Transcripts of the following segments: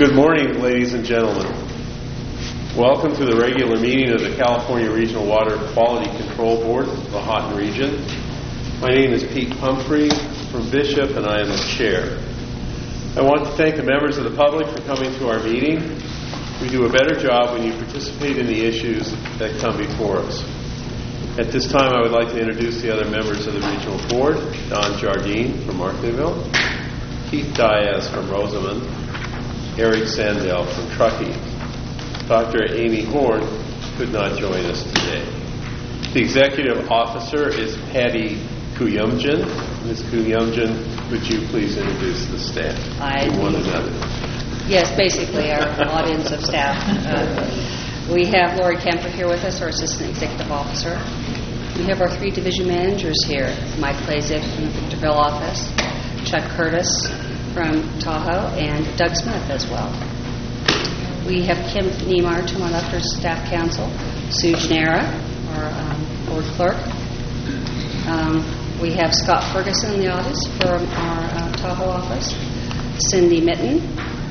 Good morning, ladies and gentlemen. Welcome to the regular meeting of the California Regional Water Quality Control Board, the Houghton Region. My name is Pete Pumphrey from Bishop, and I am the chair. I want to thank the members of the public for coming to our meeting. We do a better job when you participate in the issues that come before us. At this time, I would like to introduce the other members of the Regional Board: Don Jardine from Markleeville, Keith Diaz from Rosamond, Eric Sandell from Truckee. Dr. Amy Horn could not join us today. The executive officer is Patty Kuyumjan. Ms. Kuyumjan, would you please introduce the staff to one another? Yes, basically our audience of staff. We have Lori Kemper here with us, our assistant executive officer. We have our three division managers here: Mike Klazek from the Victorville office, Chuck Curtis from Tahoe, and Doug Smith as well. We have Kim Niemeyer to my left, our staff counsel, Sue Genera, our board clerk. We have Scott Ferguson in the audience from our Tahoe office, Cindy Mitten,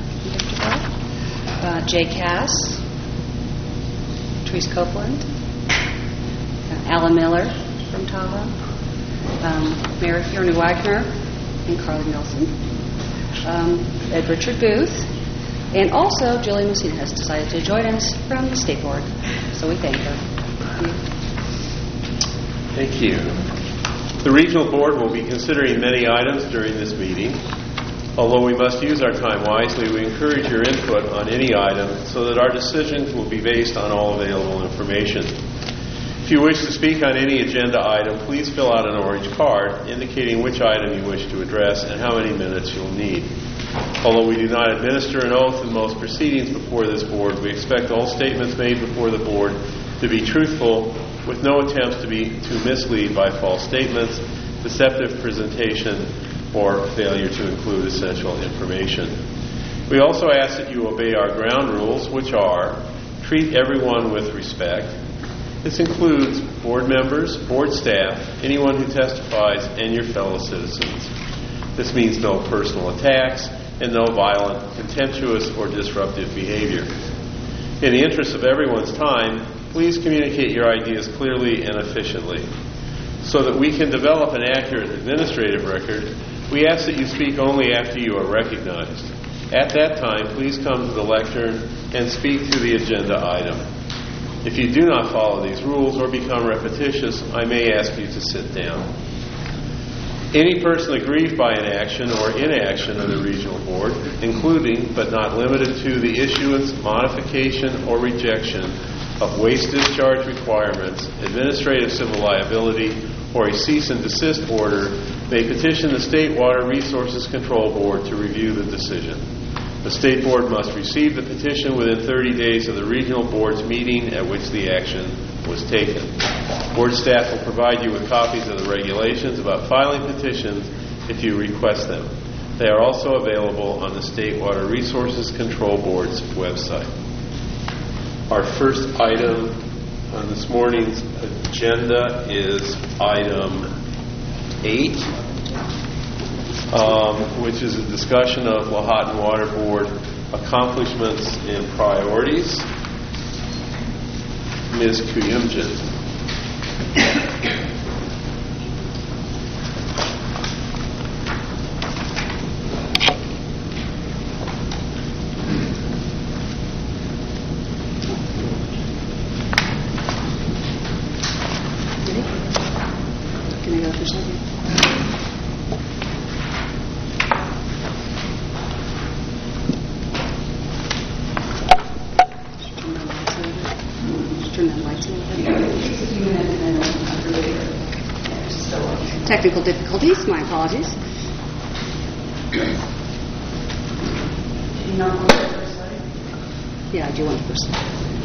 Jay Cass, Therese Copeland, Alan Miller from Tahoe, Mary Fiona Wagner, and Carly Nelson. Ed Richard Booth, and also Julie Messina has decided to join us from the State Board, so we thank her. Thank you. The Regional Board will be considering many items during this meeting. Although we must use our time wisely, we encourage your input on any item so that our decisions will be based on all available information. If you wish to speak on any agenda item, please fill out an orange card indicating which item you wish to address and how many minutes you'll need. Although we do not administer an oath in most proceedings before this board, we expect all statements made before the board to be truthful, with no attempts to mislead by false statements, deceptive presentation, or failure to include essential information. We also ask that you obey our ground rules, which are: treat everyone with respect. This includes board members, board staff, anyone who testifies, and your fellow citizens. This means no personal attacks and no violent, contemptuous, or disruptive behavior. In the interest of everyone's time, please communicate your ideas clearly and efficiently. So that we can develop an accurate administrative record, we ask that you speak only after you are recognized. At that time, please come to the lectern and speak to the agenda item. If you do not follow these rules or become repetitious, I may ask you to sit down. Any person aggrieved by an action or inaction of the Regional Board, including but not limited to the issuance, modification, or rejection of waste discharge requirements, administrative civil liability, or a cease and desist order, may petition the State Water Resources Control Board to review the decision. The State Board must receive the petition within 30 days of the Regional Board's meeting at which the action was taken. Board staff will provide you with copies of the regulations about filing petitions if you request them. They are also available on the State Water Resources Control Board's website. Our first item on this morning's agenda is item 8. Which is a discussion of Lahontan Water Board accomplishments and priorities. Ms. Kuyumjan. Can I go for a second? Technical difficulties, my apologies. Yeah, I do want the first slide.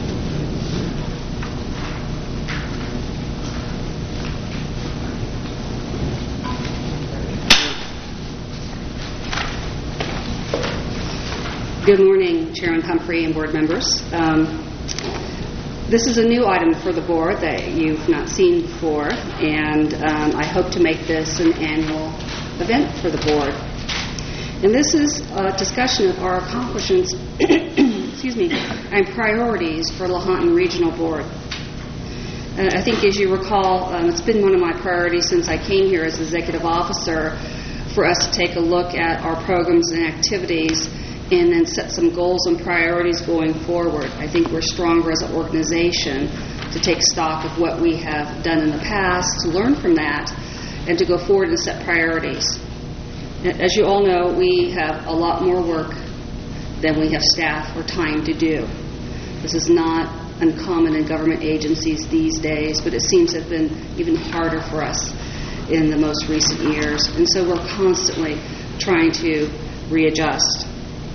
Good morning, Chairman Pumphrey and board members. This is a new item for the board that you've not seen before, and I hope to make this an annual event for the board. And this is a discussion of our accomplishments and priorities for Lahontan Regional Board. I think, as you recall, it's been one of my priorities since I came here as executive officer for us to take a look at our programs and activities and then set some goals and priorities going forward. I think we're stronger as an organization to take stock of what we have done in the past, to learn from that, and to go forward and set priorities. As you all know, we have a lot more work than we have staff or time to do. This is not uncommon in government agencies these days, but it seems to have been even harder for us in the most recent years. And so we're constantly trying to readjust.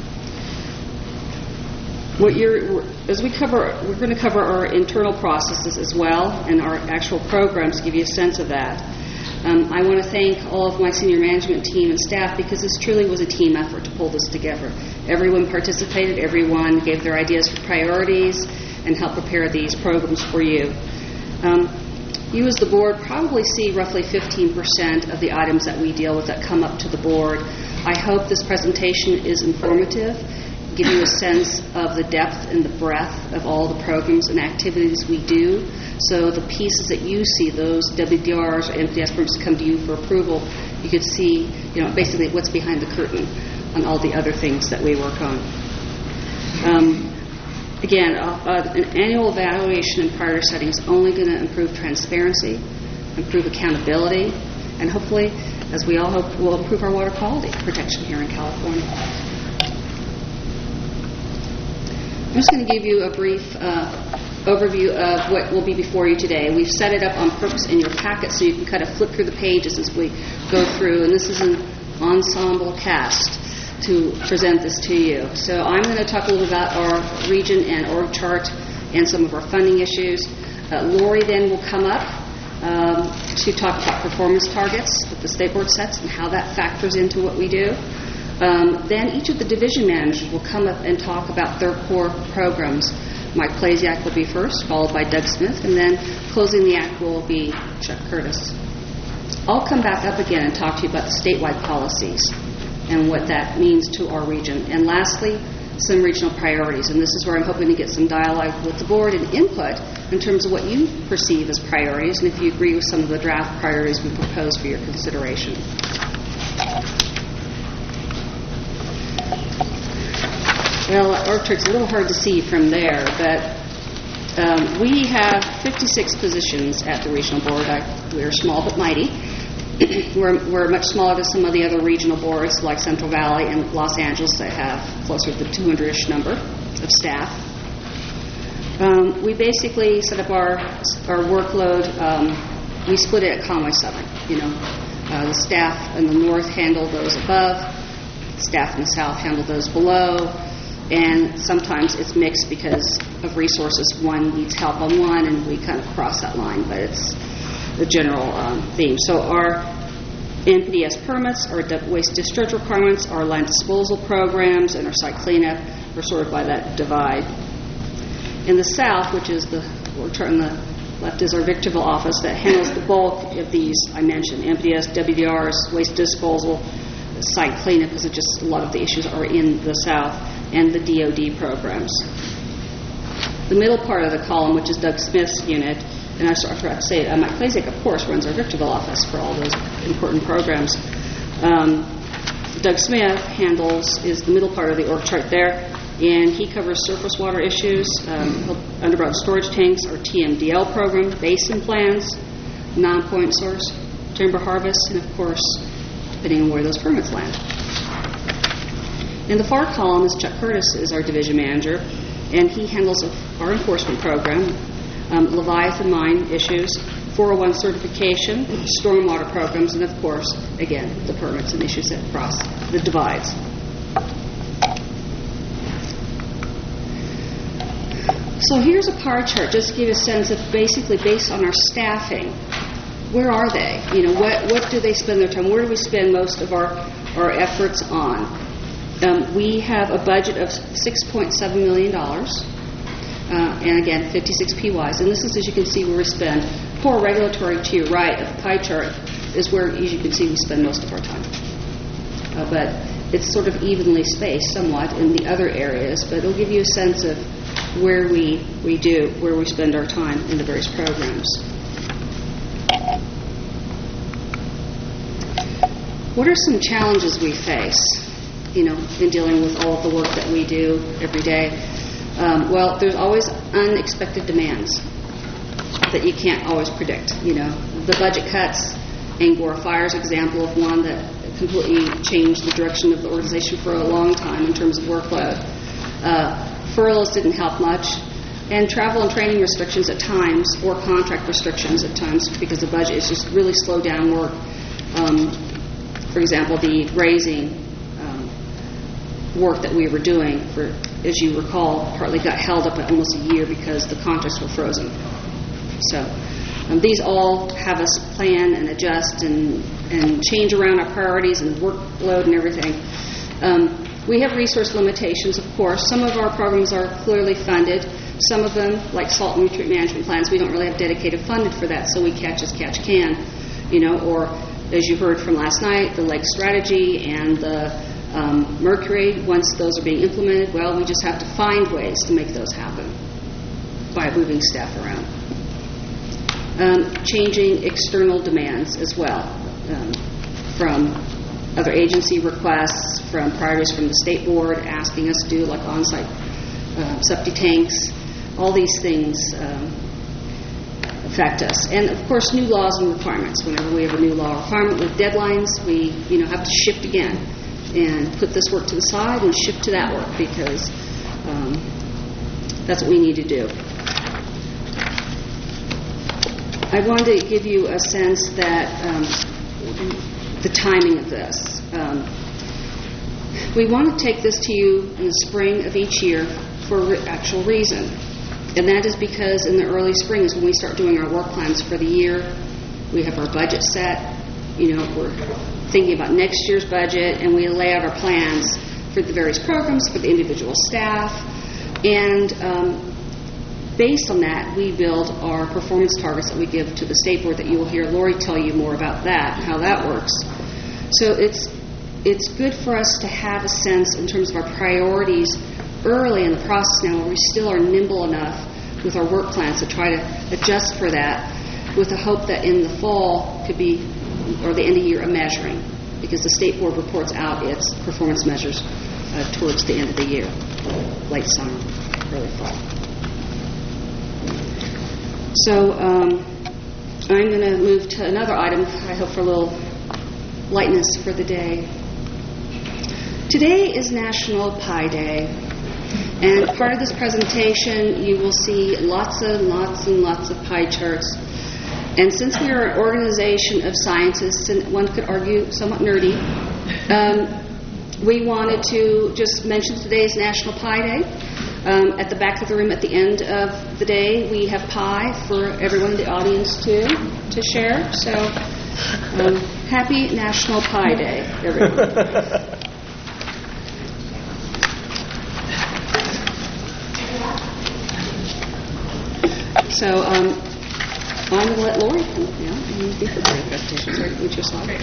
We're going to cover our internal processes as well and our actual programs to give you a sense of that. I want to thank all of my senior management team and staff because this truly was a team effort to pull this together. Everyone participated, everyone gave their ideas for priorities and helped prepare these programs for you. You as the board probably see roughly 15% of the items that we deal with that come up to the board. I hope this presentation is informative, give you a sense of the depth and the breadth of all the programs and activities we do. So the pieces that you see, those WDRs or MPDS permits come to you for approval, you could see, basically what's behind the curtain on all the other things that we work on. Again, an annual evaluation and priority setting is only going to improve transparency, improve accountability, and hopefully, as we all hope, will improve our water quality protection here in California. I'm just going to give you a brief overview of what will be before you today. We've set it up on purpose in your packet so you can kind of flip through the pages as we go through, and this is an ensemble cast to present this to you. So I'm going to talk a little about our region and org chart and some of our funding issues. Lori then will come up to talk about performance targets that the state board sets and how that factors into what we do. Then each of the division managers will come up and talk about their core programs. Mike Plasiak will be first, followed by Doug Smith, and then closing the act will be Chuck Curtis. I'll come back up again and talk to you about the statewide policies and what that means to our region. And lastly, some regional priorities. And this is where I'm hoping to get some dialogue with the board and input in terms of what you perceive as priorities and if you agree with some of the draft priorities we propose for your consideration. Well, org chart's a little hard to see from there, but we have 56 positions at the regional board. We're small but mighty. We're much smaller than some of the other regional boards like Central Valley and Los Angeles that have closer to the 200-ish number of staff. We basically set up our workload. We split it at Conway Southern. The staff in the north handle those above, the staff in the south handle those below, and sometimes it's mixed because of resources. One needs help on one, and we kind of cross that line, but it's the general theme. So our NPDS permits, our waste discharge requirements, our land disposal programs, and our site cleanup are sorted by that divide. In the south, which is the chart on the left, is our Victorville office that handles the bulk of these I mentioned: NPDS, WDRs, waste disposal, site cleanup, because a lot of the issues are in the south, and the DOD programs. The middle part of the column, which is Doug Smith's unit, and I forgot to say, Mike Plasiak, of course, runs our Victorville office for all those important programs. Doug Smith is the middle part of the org chart there, and he covers surface water issues, underground storage tanks, our TMDL program, basin plans, non-point source, timber harvest, and of course, depending on where those permits land. In the far column is Chuck Curtis, is our division manager, and he handles our enforcement program, Leviathan mine issues, 401 certification, stormwater programs, and of course, again, the permits and issues that cross the divides. So here's a pie chart just to give you a sense of basically based on our staffing. Where are they? What do they spend their time? Where do we spend most of our efforts on? We have a budget of $6.7 million, and again, 56 PYs. And this is, as you can see, where we spend. Core regulatory to your right of the pie chart is where, as you can see, we spend most of our time. But it's sort of evenly spaced somewhat in the other areas, but it'll give you a sense of where we spend our time in the various programs. What are some challenges we face, in dealing with all of the work that we do every day? Well, there's always unexpected demands that you can't always predict. The budget cuts, Angora Fire's example of one that completely changed the direction of the organization for a long time in terms of workload. Furloughs didn't help much, and travel and training restrictions at times, or contract restrictions at times, because the budget is just really slowed down work. For example, the raising work that we were doing, as you recall, partly got held up at almost a year because the contracts were frozen. So these all have us plan and adjust and change around our priorities and workload and everything. We have resource limitations, of course. Some of our programs are clearly funded. Some of them, like salt and nutrient management plans, we don't really have dedicated funded for that, so we catch as catch can, or as you heard from last night, the Lake Strategy and the Mercury, once those are being implemented, well, we just have to find ways to make those happen by moving staff around. Changing external demands as well, from other agency requests, from priorities from the state board asking us to do like on-site septic tanks. All these things affect us. And of course, new laws and requirements. Whenever we have a new law requirement with deadlines, we have to shift again and put this work to the side and shift to that work, because that's what we need to do. I wanted to give you a sense that the timing of this. We want to take this to you in the spring of each year for actual reason. And that is because in the early spring is when we start doing our work plans for the year. We have our budget set. We're thinking about next year's budget, and we lay out our plans for the various programs, for the individual staff. And based on that, we build our performance targets that we give to the state board, that you will hear Lori tell you more about that and how that works. So it's good for us to have a sense in terms of our priorities early in the process now, where we still are nimble enough with our work plans to try to adjust for that, with the hope that in the fall could be, or the end of the year, a measuring, because the state board reports out its performance measures towards the end of the year, late summer, early fall. So I'm going to move to another item, I hope for a little lightness for the day. Today is National Pie Day. And part of this presentation, you will see lots and lots and lots of pie charts. And since we are an organization of scientists, and one could argue somewhat nerdy, we wanted to just mention today's National Pie Day. At the back of the room at the end of the day, we have pie for everyone in the audience to share. So happy National Pie Day, everyone. So I'm going to let Lori come up now and be prepared presentation. Sorry, with your slide.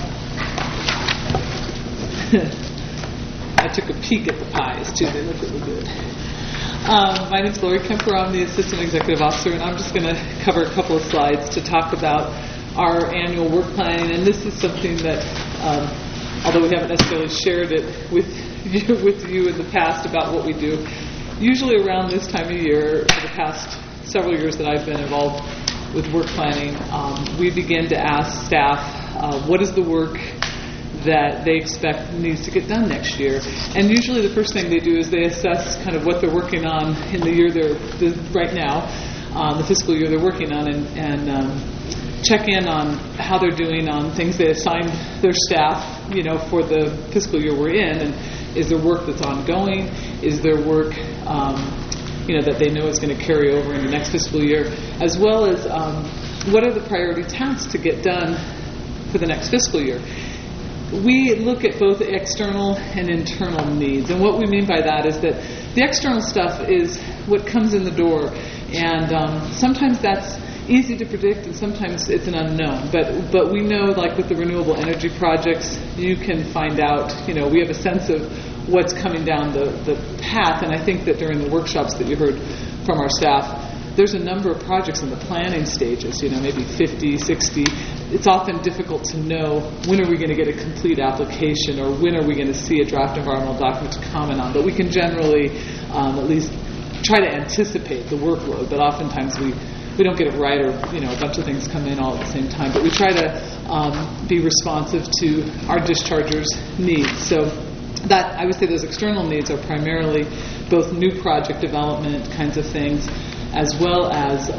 I took a peek at the pies, too. They look really good. My name is Lori Kemper. I'm the Assistant Executive Officer, and I'm just going to cover a couple of slides to talk about our annual work planning. And this is something that, although we haven't necessarily shared it with you in the past about what we do, usually around this time of year, for the past several years that I've been involved with work planning, we begin to ask staff what is the work that they expect needs to get done next year. And usually the first thing they do is they assess kind of what they're working on in the year right now, the fiscal year they're working on, and check in on how they're doing on things they assigned their staff, for the fiscal year we're in. And is there work that's ongoing? Is there work that they know is going to carry over in the next fiscal year, as well as what are the priority tasks to get done for the next fiscal year. We look at both external and internal needs, and what we mean by that is that the external stuff is what comes in the door, and sometimes that's easy to predict, and sometimes it's an unknown. But we know, like with the renewable energy projects, you can find out, we have a sense of what's coming down the path, and I think that during the workshops that you heard from our staff, there's a number of projects in the planning stages, maybe 50, 60. It's often difficult to know when are we going to get a complete application or when are we going to see a draft environmental document to comment on. But we can generally at least try to anticipate the workload. But oftentimes we don't get it right, or a bunch of things come in all at the same time. But we try to be responsive to our dischargers' needs. So that, I would say, those external needs are primarily both new project development kinds of things, as well as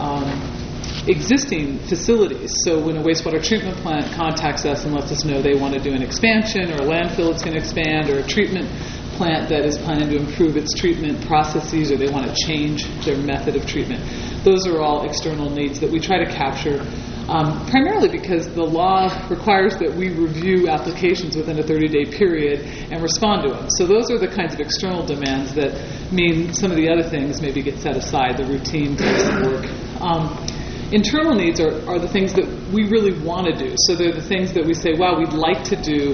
existing facilities. So when a wastewater treatment plant contacts us and lets us know they want to do an expansion, or a landfill that's going to expand, or a treatment plant that is planning to improve its treatment processes, or they want to change their method of treatment, those are all external needs that we try to capture, primarily because the law requires that we review applications within a 30-day period and respond to them. So those are the kinds of external demands that mean some of the other things maybe get set aside, the routine types of work. Internal needs are the things that we really want to do. So they're the things that we say, wow, we'd like to do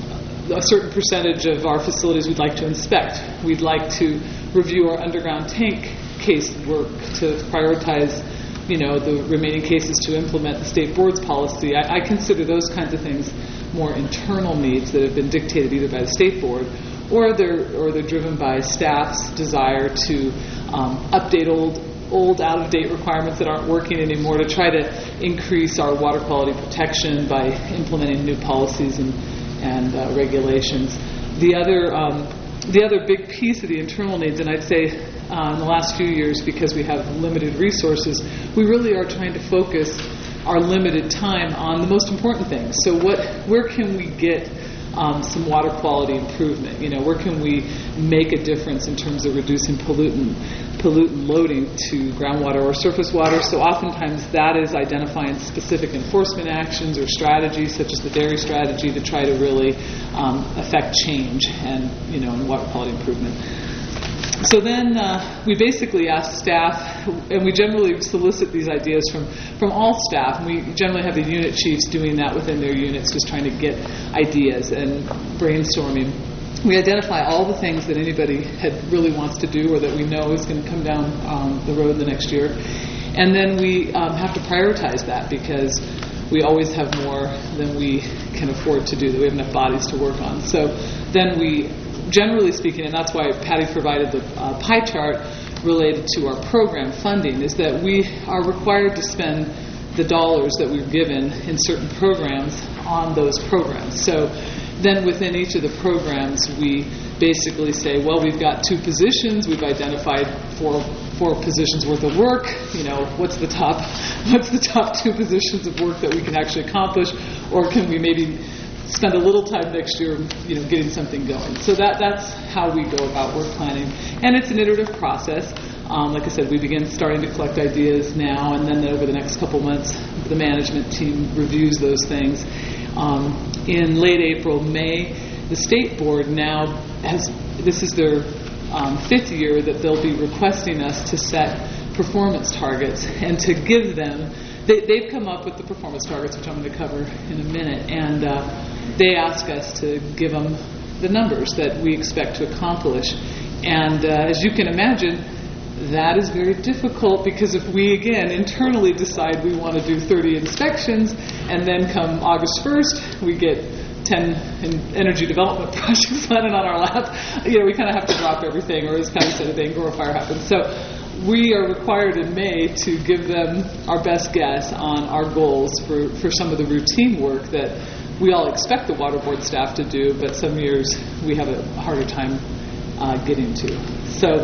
a certain percentage of our facilities we'd like to inspect. We'd like to review our underground tank case work to prioritize the remaining cases to implement the state board's policy. I consider those kinds of things more internal needs that have been dictated either by the state board or they're driven by staff's desire to update old out-of-date requirements that aren't working anymore, to try to increase our water quality protection by implementing new policies and regulations. The other big piece of the internal needs, and I'd say in the last few years, because we have limited resources, we really are trying to focus our limited time on the most important things. So where can we get some water quality improvement? Where can we make a difference in terms of reducing pollutant loading to groundwater or surface water? So oftentimes that is identifying specific enforcement actions or strategies, such as the dairy strategy, to try to really affect change and in water quality improvement. So then we basically ask staff, and we generally solicit these ideas from all staff, and we generally have the unit chiefs doing that within their units, just trying to get ideas and brainstorming. We identify all the things that anybody really wants to do or that we know is going to come down the road the next year. And then we have to prioritize that, because we always have more than we can afford to do, that we have enough bodies to work on. So then we, generally speaking, and that's why Patty provided the pie chart related to our program funding, is that we are required to spend the dollars that we've given in certain programs on those programs. So then within each of the programs, we basically say, well, we've got 2 positions, we've identified four positions worth of work, what's the top 2 positions of work that we can actually accomplish, or can we maybe spend a little time next year, getting something going. So that's how we go about work planning. And it's an iterative process. Like I said, we begin starting to collect ideas now, and then over the next couple months, the management team reviews those things. In late April, May, the state board now this is their 5th year that they'll be requesting us to set performance targets and to give them. They've come up with the performance targets, which I'm going to cover in a minute, and they ask us to give them the numbers that we expect to accomplish. And as you can imagine, that is very difficult, because if we, again, internally decide we want to do 30 inspections, and then come August 1st, we get 10 energy development projects landed on our lap, we kind of have to drop everything, or as Patty said, a Bangor fire happens. So we are required in May to give them our best guess on our goals for some of the routine work that we all expect the water board staff to do, but some years we have a harder time getting to. So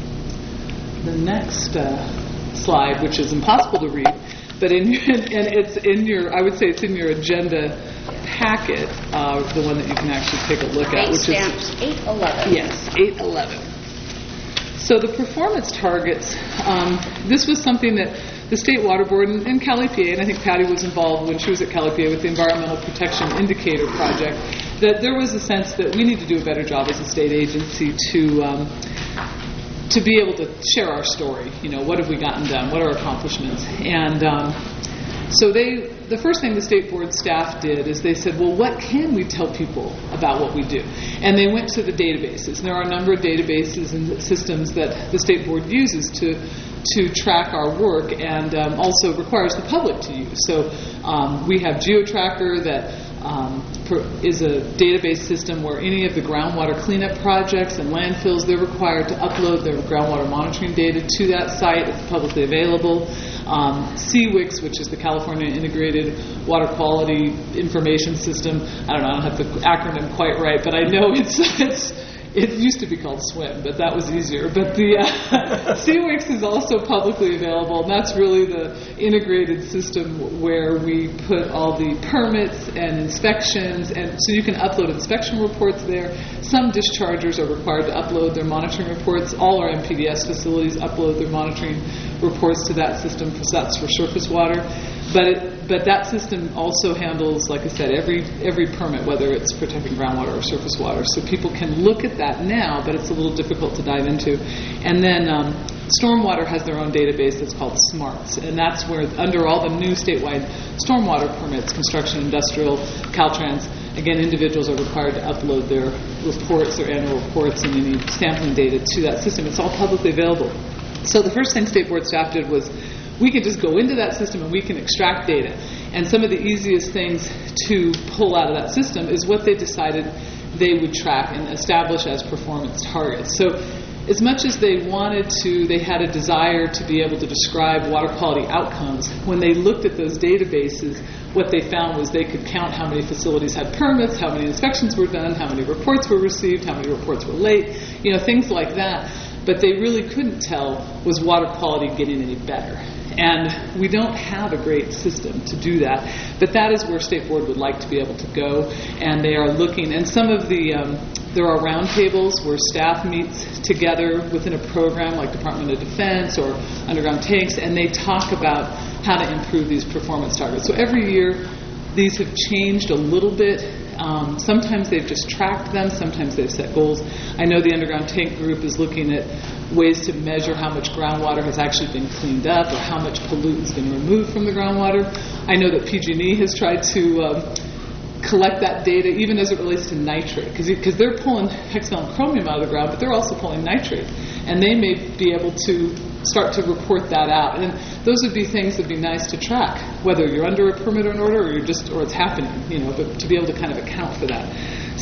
the next slide, which is impossible to read, but it's in your, I would say it's in your agenda packet, the one that you can actually take a look at, which is 811. Yes, 811. So the performance targets, this was something that the State Water Board and CalEPA, and I think Patty was involved when she was at CalEPA with the Environmental Protection Indicator Project, that there was a sense that we need to do a better job as a state agency to to be able to share our story. What have we gotten done? What are our accomplishments? And so the first thing the state board staff did is they said, well, what can we tell people about what we do? And they went to the databases. And there are a number of databases and systems that the state board uses to track our work, and also requires the public to use. So we have GeoTracker that is a database system where any of the groundwater cleanup projects and landfills, they're required to upload their groundwater monitoring data to that site. It's publicly available. CWIX, which is the California Integrated Water Quality Information System. I don't have the acronym quite right, but I know it used to be called SWIM, but that was easier. But the CWIX is also publicly available, and that's really the integrated system where we put all the permits and inspections, and so you can upload inspection reports there. Some dischargers are required to upload their monitoring reports. All our MPDS facilities upload their monitoring reports to that system, because that's for surface water. But that system also handles, like I said, every permit, whether it's protecting groundwater or surface water. So people can look at that now, but it's a little difficult to dive into. And then Stormwater has their own database that's called SMARTS, and that's where, under all the new statewide stormwater permits, construction, industrial, Caltrans, again, individuals are required to upload their reports, their annual reports, and any sampling data to that system. It's all publicly available. So the first thing state board staff did was, we can just go into that system and we can extract data. And some of the easiest things to pull out of that system is what they decided they would track and establish as performance targets. So as much as they wanted to, they had a desire to be able to describe water quality outcomes. When they looked at those databases, what they found was they could count how many facilities had permits, how many inspections were done, how many reports were received, how many reports were late, things like that. But they really couldn't tell, was water quality getting any better? And we don't have a great system to do that. But that is where State Board would like to be able to go. And they are looking, and some of the, there are roundtables where staff meets together within a program like Department of Defense or Underground Tanks, and they talk about how to improve these performance targets. So every year, these have changed a little bit. Sometimes they've just tracked them. Sometimes they've set goals. I know the Underground Tank Group is looking at ways to measure how much groundwater has actually been cleaned up or how much pollutant's been removed from the groundwater. I know that PG&E has tried to collect that data, even as it relates to nitrate, because they're pulling hexanol and chromium out of the ground, but they're also pulling nitrate. And they may be able to start to report that out. And those would be things that would be nice to track, whether you're under a permit or an order or or it's happening, but to be able to kind of account for that.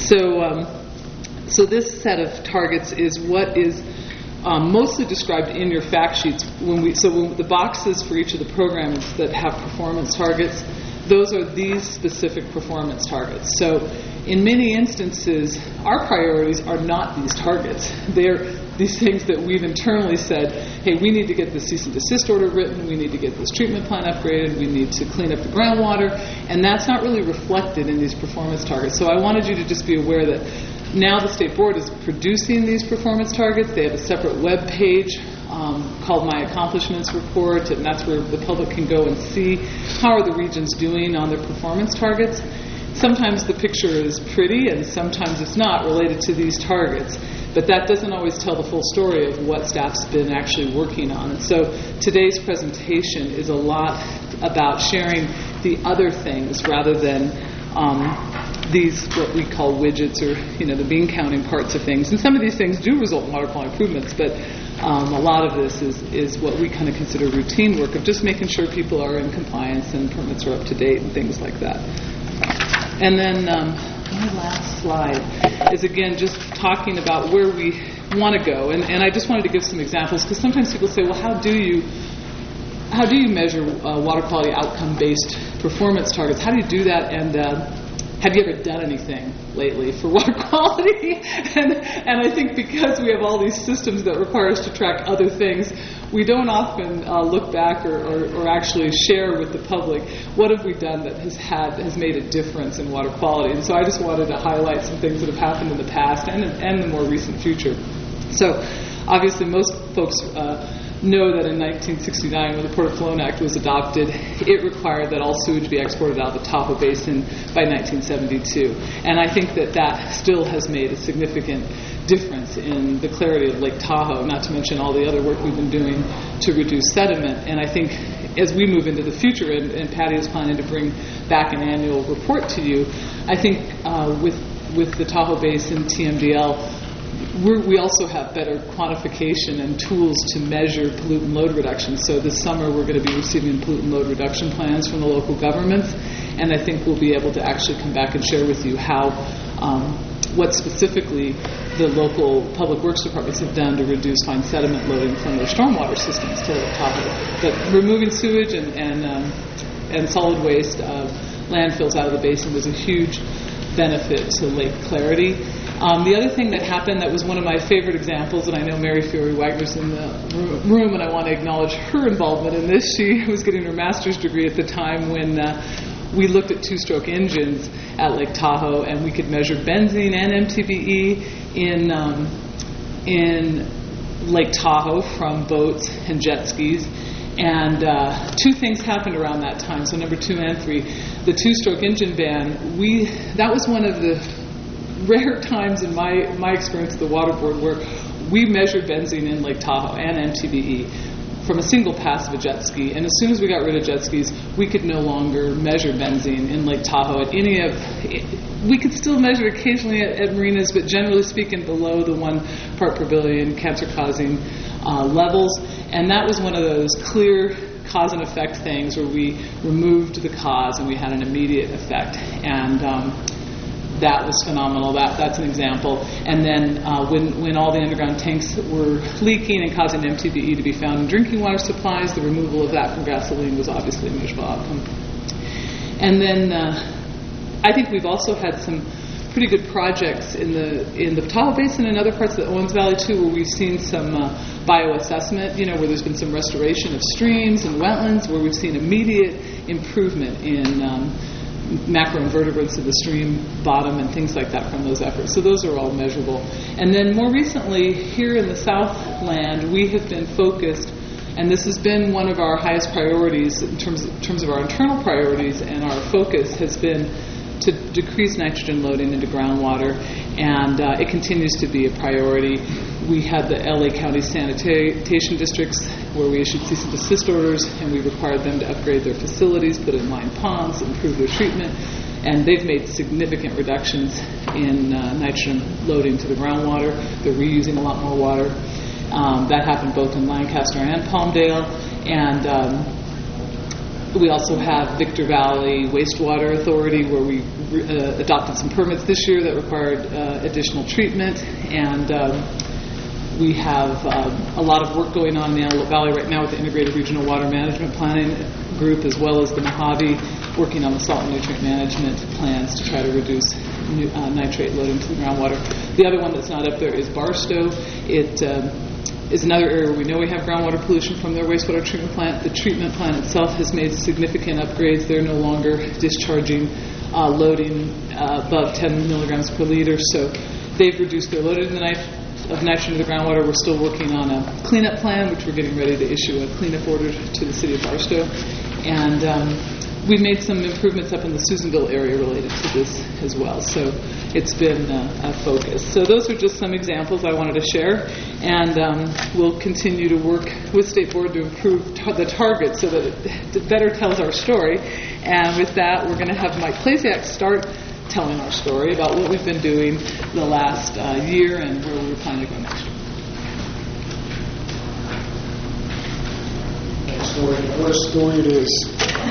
So this set of targets is what is mostly described in your fact sheets. When the boxes for each of the programs that have performance targets, those are these specific performance targets. So in many instances, our priorities are not these targets. They're these things that we've internally said, hey, we need to get the cease and desist order written, we need to get this treatment plant upgraded, we need to clean up the groundwater, and that's not really reflected in these performance targets. So I wanted you to just be aware that now the State Board is producing these performance targets. They have a separate web page called My Accomplishments Report, and that's where the public can go and see how are the regions doing on their performance targets. Sometimes the picture is pretty and sometimes it's not related to these targets. But that doesn't always tell the full story of what staff's been actually working on. And so today's presentation is a lot about sharing the other things rather than these, what we call widgets, or the bean counting parts of things. And some of these things do result in water quality improvements, but a lot of this is what we kind of consider routine work of just making sure people are in compliance and permits are up to date and things like that. And then my last slide is, again, just talking about where we want to go. And I just wanted to give some examples, because sometimes people say, well, how do you measure water quality outcome-based performance targets? How do you do that? And have you ever done anything lately for water quality? And I think because we have all these systems that require us to track other things, we don't often look back or actually share with the public what have we done that has made a difference in water quality. And so I just wanted to highlight some things that have happened in the past and the more recent future. So obviously most folks know that in 1969, when the Port of Cologne Act was adopted, it required that all sewage be exported out of the Tahoe Basin by 1972. And I think that that still has made a significant difference in the clarity of Lake Tahoe, not to mention all the other work we've been doing to reduce sediment. And I think as we move into the future, and Patty is planning to bring back an annual report to you, I think with the Tahoe Basin TMDL, we also have better quantification and tools to measure pollutant load reduction. So this summer we're going to be receiving pollutant load reduction plans from the local governments, and I think we'll be able to actually come back and share with you how, what specifically the local public works departments have done to reduce fine sediment loading from their stormwater systems to Lake Tahoe. But removing sewage and solid waste landfills out of the basin was a huge benefit to lake clarity. The other thing that happened that was one of my favorite examples, and I know Mary Fiore Wagner's in the room, and I want to acknowledge her involvement in this. She was getting her master's degree at the time when we looked at two-stroke engines at Lake Tahoe, and we could measure benzene and MTBE in Lake Tahoe from boats and jet skis. And two things happened around that time. So number 2 and 3, the two-stroke engine ban, that was one of the rare times in my experience at the Water Board where we measured benzene in Lake Tahoe and MTBE from a single pass of a jet ski. And as soon as we got rid of jet skis, we could no longer measure benzene in Lake Tahoe at we could still measure occasionally at marinas, but generally speaking below the 1 part per billion cancer-causing levels. And that was one of those clear cause and effect things where we removed the cause and we had an immediate effect. And that was phenomenal. That's an example. And then when all the underground tanks were leaking and causing MTBE to be found in drinking water supplies, the removal of that from gasoline was obviously a measurable outcome. And then I think we've also had some pretty good projects in the Tahoe Basin and other parts of the Owens Valley too, where we've seen some bioassessment, where there's been some restoration of streams and wetlands, where we've seen immediate improvement in macroinvertebrates of the stream bottom and things like that from those efforts. So those are all measurable. And then more recently, here in the Southland, we have been focused, and this has been one of our highest priorities in terms of our internal priorities, and our focus has been to decrease nitrogen loading into groundwater, and it continues to be a priority. We had the LA County sanitation districts where we issued cease and desist orders, and we required them to upgrade their facilities, put in line ponds, improve their treatment, and they've made significant reductions in nitrogen loading to the groundwater. They're reusing a lot more water. That happened both in Lancaster and Palmdale, and we also have Victor Valley Wastewater Authority, where we adopted some permits this year that required additional treatment, and we have a lot of work going on in the Antelope Valley right now with the Integrated Regional Water Management Planning Group, as well as the Mojave, working on the salt and nutrient management plans to try to reduce nitrate loading to the groundwater. The other one that's not up there is Barstow. It is another area where we know we have groundwater pollution from their wastewater treatment plant. The treatment plant itself has made significant upgrades. They're no longer discharging loading above 10 milligrams per liter, so they've reduced their loading of nitrogen to the groundwater. We're still working on a cleanup plan, which we're getting ready to issue a cleanup order to the city of Barstow. And we've made some improvements up in the Susanville area related to this as well. So it's been a focus. So those are just some examples I wanted to share. And we'll continue to work with State Board to improve the target so that it better tells our story. And with that, we're going to have Mike Klasiak start telling our story about what we've been doing the last year and where we're planning to go next year. What a story it is.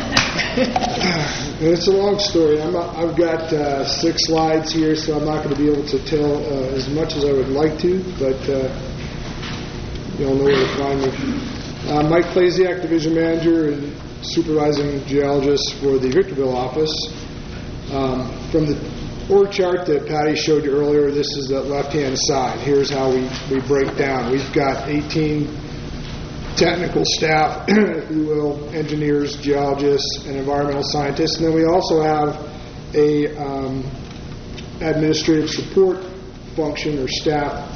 And it's a long story. I've got 6 slides here, so I'm not going to be able to tell as much as I would like to, but you'll know where to find me. Mike Klasiak, Division Manager and Supervising Geologist for the Victorville office. From the org chart that Patty showed you earlier, this is the left-hand side. Here's how we break down. We've got 18 technical staff, if you will, engineers, geologists, and environmental scientists. And then we also have a administrative support function or staff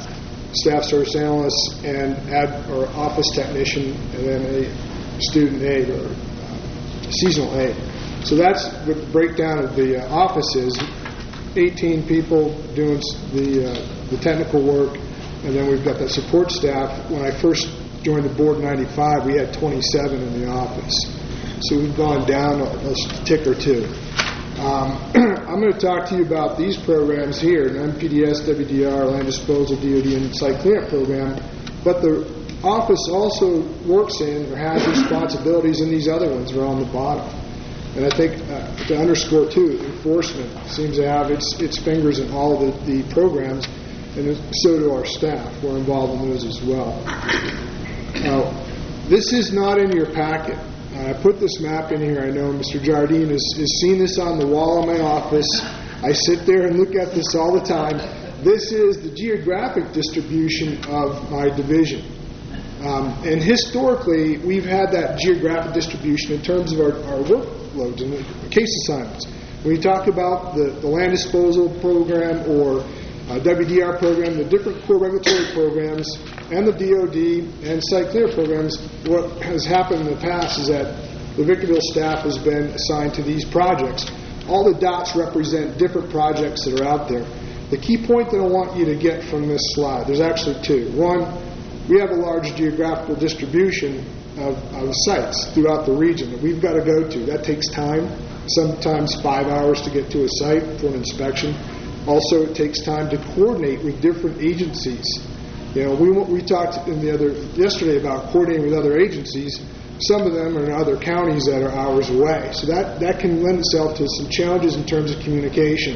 staff service analyst, and or office technician, and then a student aide or seasonal aide. So that's what the breakdown of the office is. 18 people doing the technical work, and then we've got the support staff. When I first joined the board in 95, we had 27 in the office. So we've gone down a tick or two. I'm going to talk to you about these programs here, an MPDS, WDR, Land Disposal, DOD, and Site Cleanup program. But the office also works in or has responsibilities in these other ones that are on the bottom. And I think to underscore, too, enforcement seems to have its fingers in all of the programs, and so do our staff. We're involved in those as well. Now, this is not in your packet. I put this map in here. I know Mr. Jardine has seen this on the wall in my office. I sit there and look at this all the time. This is the geographic distribution of my division. And historically, we've had that geographic distribution in terms of our workloads and the case assignments. When you talk about the land disposal program or WDR program, the different core regulatory programs, and the DOD and site clear programs, what has happened in the past is that the Victorville staff has been assigned to these projects. All the dots represent different projects that are out there. The key point that I want you to get from this slide, there's actually two. One, we have a large geographical distribution of sites throughout the region that we've got to go to. That takes time, sometimes 5 hours to get to a site for an inspection. Also, it takes time to coordinate with different agencies. You know, we talked yesterday about coordinating with other agencies. Some of them are in other counties that are hours away. So that can lend itself to some challenges in terms of communication.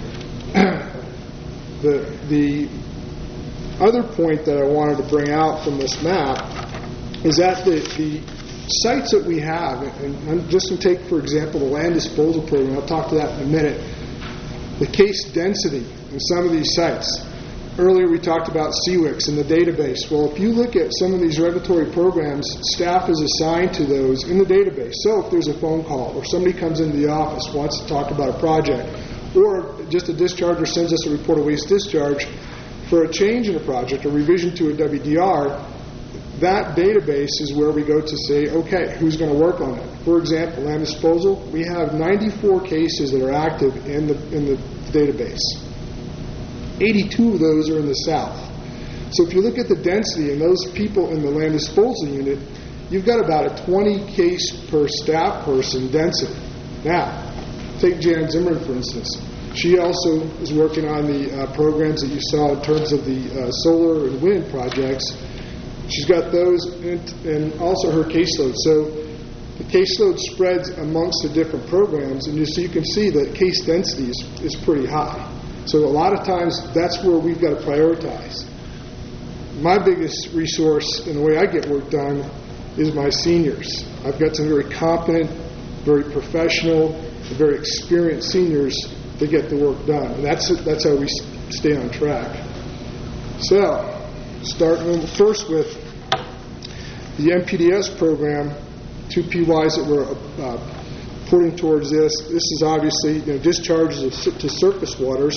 The other point that I wanted to bring out from this map is that the sites that we have, and I'm just going to take, for example, the land disposal program. I'll talk to that in a minute. The case density in some of these sites. Earlier we talked about CWICs and the database. Well, if you look at some of these regulatory programs, staff is assigned to those in the database. So if there's a phone call or somebody comes into the office, wants to talk about a project, or just a discharger sends us a report of waste discharge for a change in a project or revision to a WDR, that database is where we go to say, okay, who's going to work on it? For example, land disposal, we have 94 cases that are active in the database. 82 of those are in the south. So if you look at the density and those people in the land disposal unit, you've got about a 20 case per staff person density. Now, take Jan Zimmerman, for instance. She also is working on the programs that you saw in terms of the solar and wind projects. She's got those and also her caseload. So the caseload spreads amongst the different programs, and you can see that case density is pretty high. So a lot of times that's where we've got to prioritize. My biggest resource in the way I get work done is my seniors. I've got some very competent, very professional, very experienced seniors to get the work done. And that's how we stay on track. So, starting first with the MPDS program, 2 PYs that we're putting towards this. This is obviously discharges to surface waters.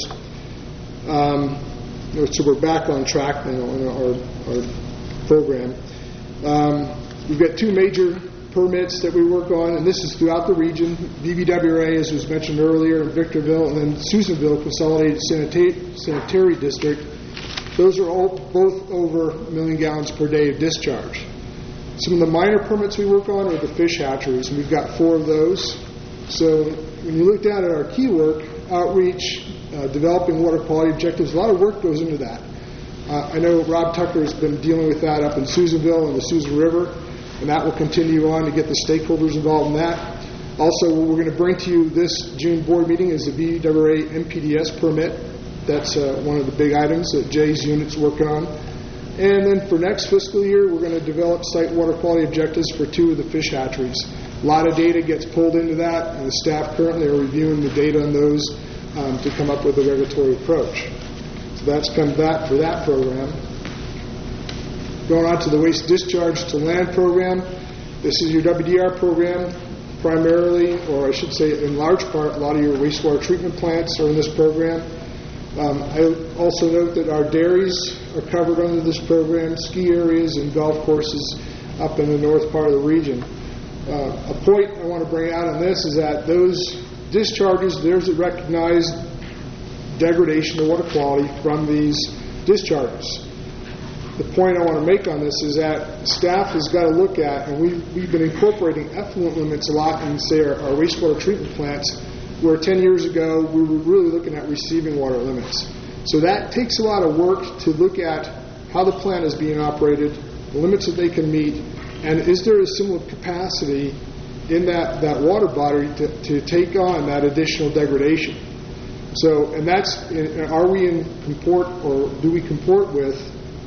So we're back on track now in our program. We've got 2 major permits that we work on, and this is throughout the region. BBWRA, as was mentioned earlier, in Victorville, and then Susanville Consolidated Sanitary District. Those are all both over 1 million gallons per day of discharge. Some of the minor permits we work on are the fish hatcheries, and we've got 4 of those. So when you look down at our key work, outreach, developing water quality objectives, a lot of work goes into that. I know Rob Tucker has been dealing with that up in Susanville and the Susan River, and that will continue on to get the stakeholders involved in that. Also, what we're going to bring to you this June board meeting is the BWRA MPDS permit. That's one of the big items that Jay's unit's working on. And then for next fiscal year, we're going to develop site water quality objectives for 2 of the fish hatcheries. A lot of data gets pulled into that, and the staff currently are reviewing the data on those to come up with a regulatory approach. So that's come back for that program. Going on to the waste discharge to land program. This is your WDR program. Primarily, or I should say in large part, a lot of your wastewater treatment plants are in this program. I also note that our dairies are covered under this program, ski areas and golf courses up in the north part of the region. A point I want to bring out on this is that those discharges, there's a recognized degradation of water quality from these discharges. The point I want to make on this is that staff has got to look at, and we've been incorporating effluent limits a lot in, say, our wastewater treatment plants, where 10 years ago we were really looking at receiving water limits. So that takes a lot of work to look at how the plant is being operated, the limits that they can meet, and is there a similar capacity in that water body to take on that additional degradation. So, and that's, are we in comport, or do we comport with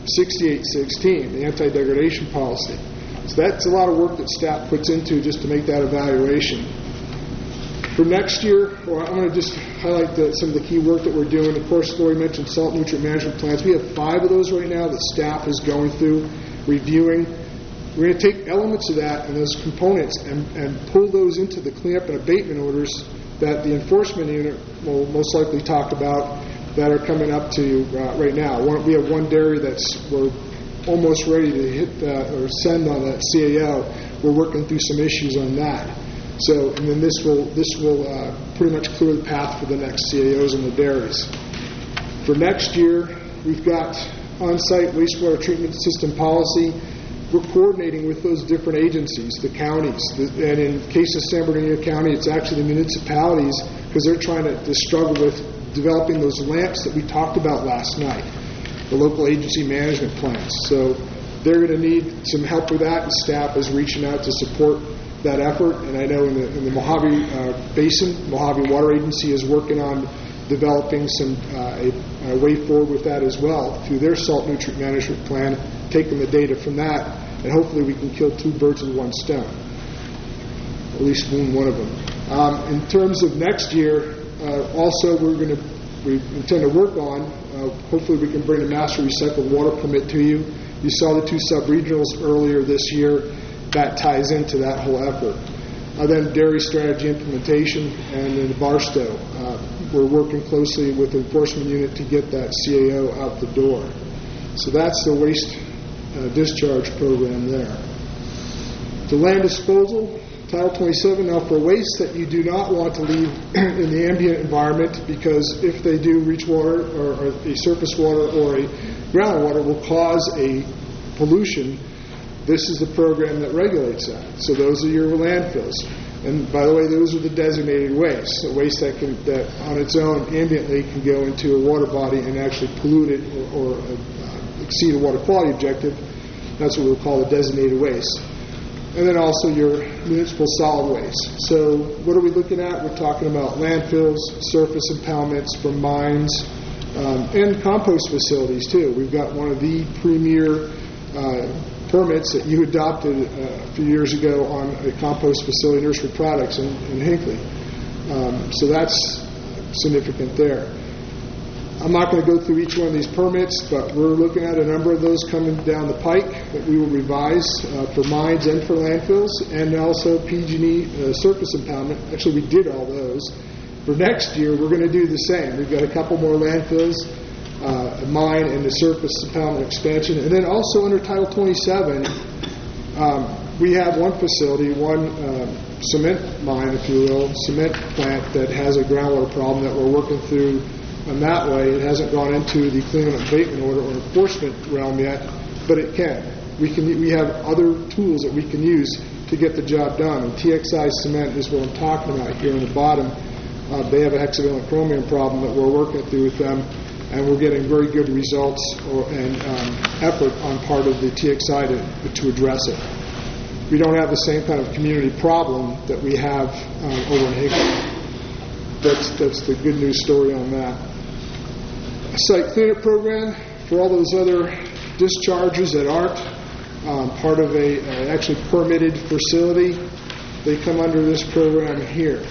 6816, the anti-degradation policy? So that's a lot of work that staff puts into just to make that evaluation. For next year, I'm going to just highlight some of the key work that we're doing. Of course, Lori mentioned salt nutrient management plans. We have 5 of those right now that staff is going through, reviewing. We're going to take elements of that and those components and pull those into the cleanup and abatement orders that the enforcement unit will most likely talk about that are coming up to right now. We have one dairy we're almost ready to hit or send on that CAO. We're working through some issues on that. So, and then this will pretty much clear the path for the next CAOs and the dairies. For next year, we've got on-site wastewater treatment system policy. We're coordinating with those different agencies, the counties, and in case of San Bernardino County, it's actually the municipalities, because they're trying to struggle with developing those lamps that we talked about last night, the local agency management plans. So they're going to need some help with that, and staff is reaching out to support that effort. And I know in the Mojave Basin, Mojave Water Agency is working on developing a way forward with that as well through their salt nutrient management plan, taking the data from that, and hopefully we can kill 2 birds with one stone, at least wound one of them. In terms of next year, also we intend to work on, hopefully we can bring a master recycled water permit to you. You saw the 2 sub-regionals earlier this year. That ties into that whole effort. Then dairy strategy implementation, and then Barstow. We're working closely with the enforcement unit to get that CAO out the door. So that's the waste discharge program there. The land disposal, Title 27. Now, for waste that you do not want to leave in the ambient environment, because if they do reach water, or a surface water or a groundwater will cause a pollution, this is the program that regulates that. So those are your landfills. And by the way, those are the designated waste. So waste that on its own ambiently can go into a water body and actually pollute it or exceed a water quality objective. That's what we'll call the designated waste. And then also your municipal solid waste. So what are we looking at? We're talking about landfills, surface impoundments from mines, and compost facilities too. We've got one of the premier permits that you adopted a few years ago on a compost facility, Nursery Products in Hinckley. So that's significant there. I'm not going to go through each one of these permits, but we're looking at a number of those coming down the pike that we will revise for mines and for landfills, and also PG&E surface impoundment. Actually, we did all those. For next year, we're going to do the same. We've got a couple more landfills, a mine, and the surface impoundment expansion. And then also under Title 27, we have one facility, one cement mine, if you will, cement plant that has a groundwater problem that we're working through. And that way, it hasn't gone into the cleanup and abatement order or enforcement realm yet, but it can. We have other tools that we can use to get the job done. And TXI cement is what I'm talking about here on the bottom. They have a hexavalent chromium problem that we're working through with them, and we're getting very good results and effort on part of the TXI to address it. We don't have the same kind of community problem that we have over in Hinckley. That's the good news story on that. A site cleanup program for all those other discharges that aren't part of a actually permitted facility. They come under this program here.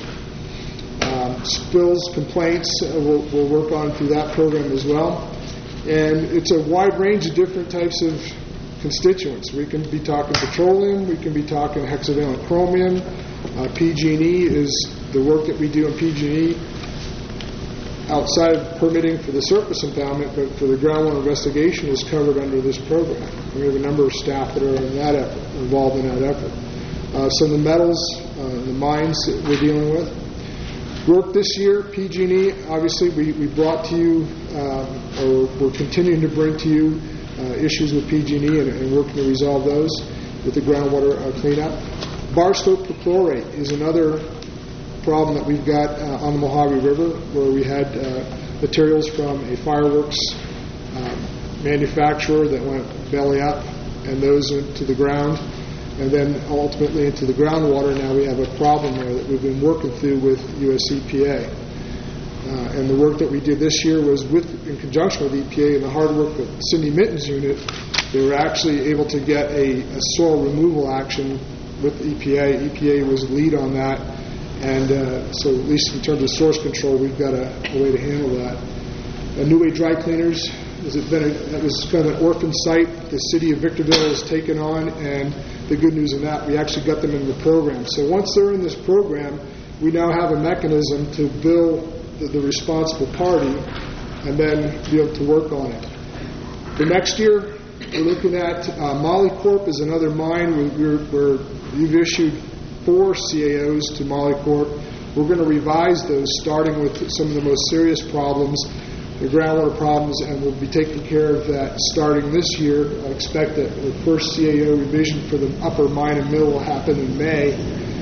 Spills, complaints, we'll work on through that program as well. And it's a wide range of different types of constituents. We can be talking petroleum, we can be talking hexavalent chromium. PG&E is the work that we do in PG&E. outside of permitting for the surface impoundment, but for the groundwater investigation is covered under this program. We have a number of staff that are in that effort, involved in that effort. Some of the metals, the mines that we're dealing with. Work this year, PG&E, obviously we brought to you, or we're continuing to bring to you issues with PG&E and working to resolve those with the groundwater cleanup. Barstow perchlorate is another problem that we've got on the Mojave River, where we had materials from a fireworks manufacturer that went belly up, and those into the ground, and then ultimately into the groundwater. Now we have a problem there that we've been working through with US EPA. And the work that we did this year was in conjunction with EPA, and the hard work with Cindy Mitten's unit. They were actually able to get a soil removal action with EPA. EPA was the lead on that, and so at least in terms of source control, we've got a way to handle that. New Way Dry Cleaners, that was kind of an orphan site the city of Victorville has taken on, and the good news in that, we actually got them in the program. So once they're in this program, we now have a mechanism to bill the responsible party and then be able to work on it. For next year, we're looking at Molycorp is another mine where we've issued 4 CAOs to Molycorp. We're going to revise those, starting with some of the most serious problems, the groundwater problems, and we'll be taking care of that starting this year. I expect that the first CAO revision for the upper mine and mill will happen in May,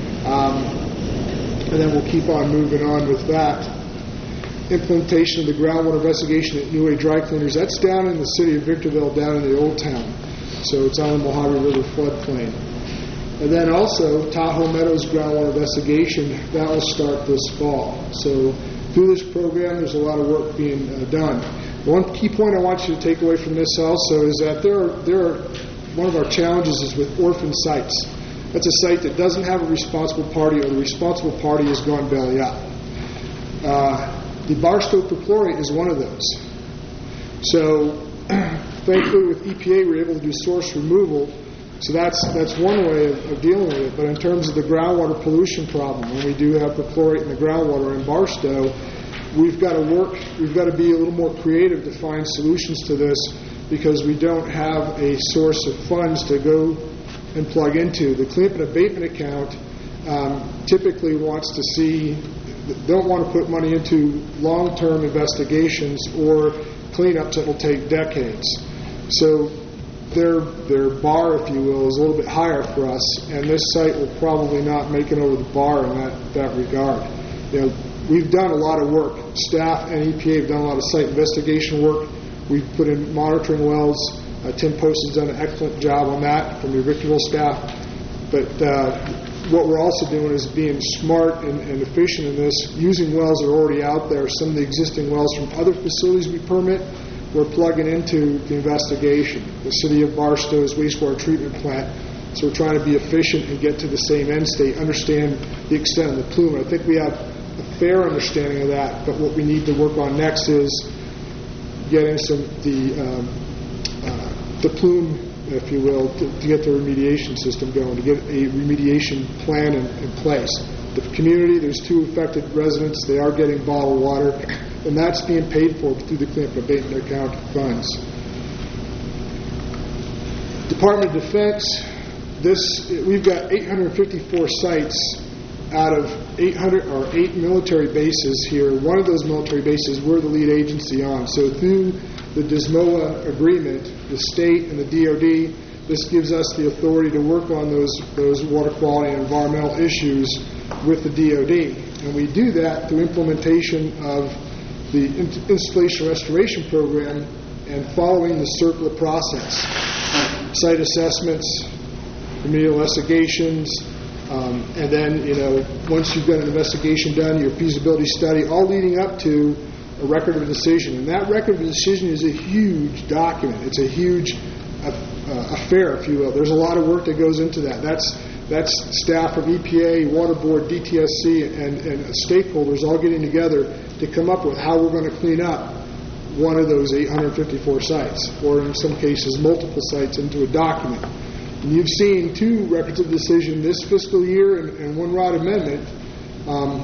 and then we'll keep on moving on with that. Implementation of the groundwater investigation at New Way Dry Cleaners, that's down in the city of Victorville, down in the Old Town. So it's on the Mojave River floodplain. And then also, Tahoe Meadows groundwater investigation, that will start this fall. So through this program, there's a lot of work being done. One key point I want you to take away from this also is that one of our challenges is with orphan sites. That's a site that doesn't have a responsible party, or the responsible party has gone belly up. The Barstow perchlorate is one of those. So thankfully with EPA we're able to do source removal. So that's one way of dealing with it. But in terms of the groundwater pollution problem, when we do have perchlorate in the groundwater in Barstow, we've got to be a little more creative to find solutions to this, because we don't have a source of funds to go and plug into. The cleanup and abatement account typically don't want to put money into long-term investigations or cleanups that will take decades. So their bar, if you will, is a little bit higher for us, and this site will probably not make it over the bar in that regard. We've done a lot of work. Staff and EPA have done a lot of site investigation work. We've put in monitoring wells. Tim Post has done an excellent job on that from the Victorville staff. But what we're also doing is being smart and efficient in this, using wells that are already out there. Some of the existing wells from other facilities we permit, we're plugging into the investigation. The city of Barstow's wastewater treatment plant. So we're trying to be efficient and get to the same end state, understand the extent of the plume. I think we have a fair understanding of that, but what we need to work on next is getting the plume, if you will, to get the remediation system going, to get a remediation plan in place. The community, there's 2 affected residents. They are getting bottled water, and that's being paid for through the cleanup and abatement account funds. Department of Defense, we've got 854 sites out of 8 military bases here. One of those military bases we're the lead agency on. So through the DSMOA agreement, the state and the DOD, this gives us the authority to work on those water quality and environmental issues with the DOD. And we do that through implementation of the installation restoration program and following the CERCLA process. Site assessments, remedial investigations, and then, once you've got an investigation done, your feasibility study, all leading up to a record of decision. And that record of decision is a huge document. It's a huge affair, if you will. There's a lot of work that goes into that. That's staff of EPA, Water Board, DTSC, and stakeholders all getting together to come up with how we're going to clean up one of those 854 sites, or in some cases multiple sites, into a document. And you've seen 2 records of decision this fiscal year and 1 ROD amendment.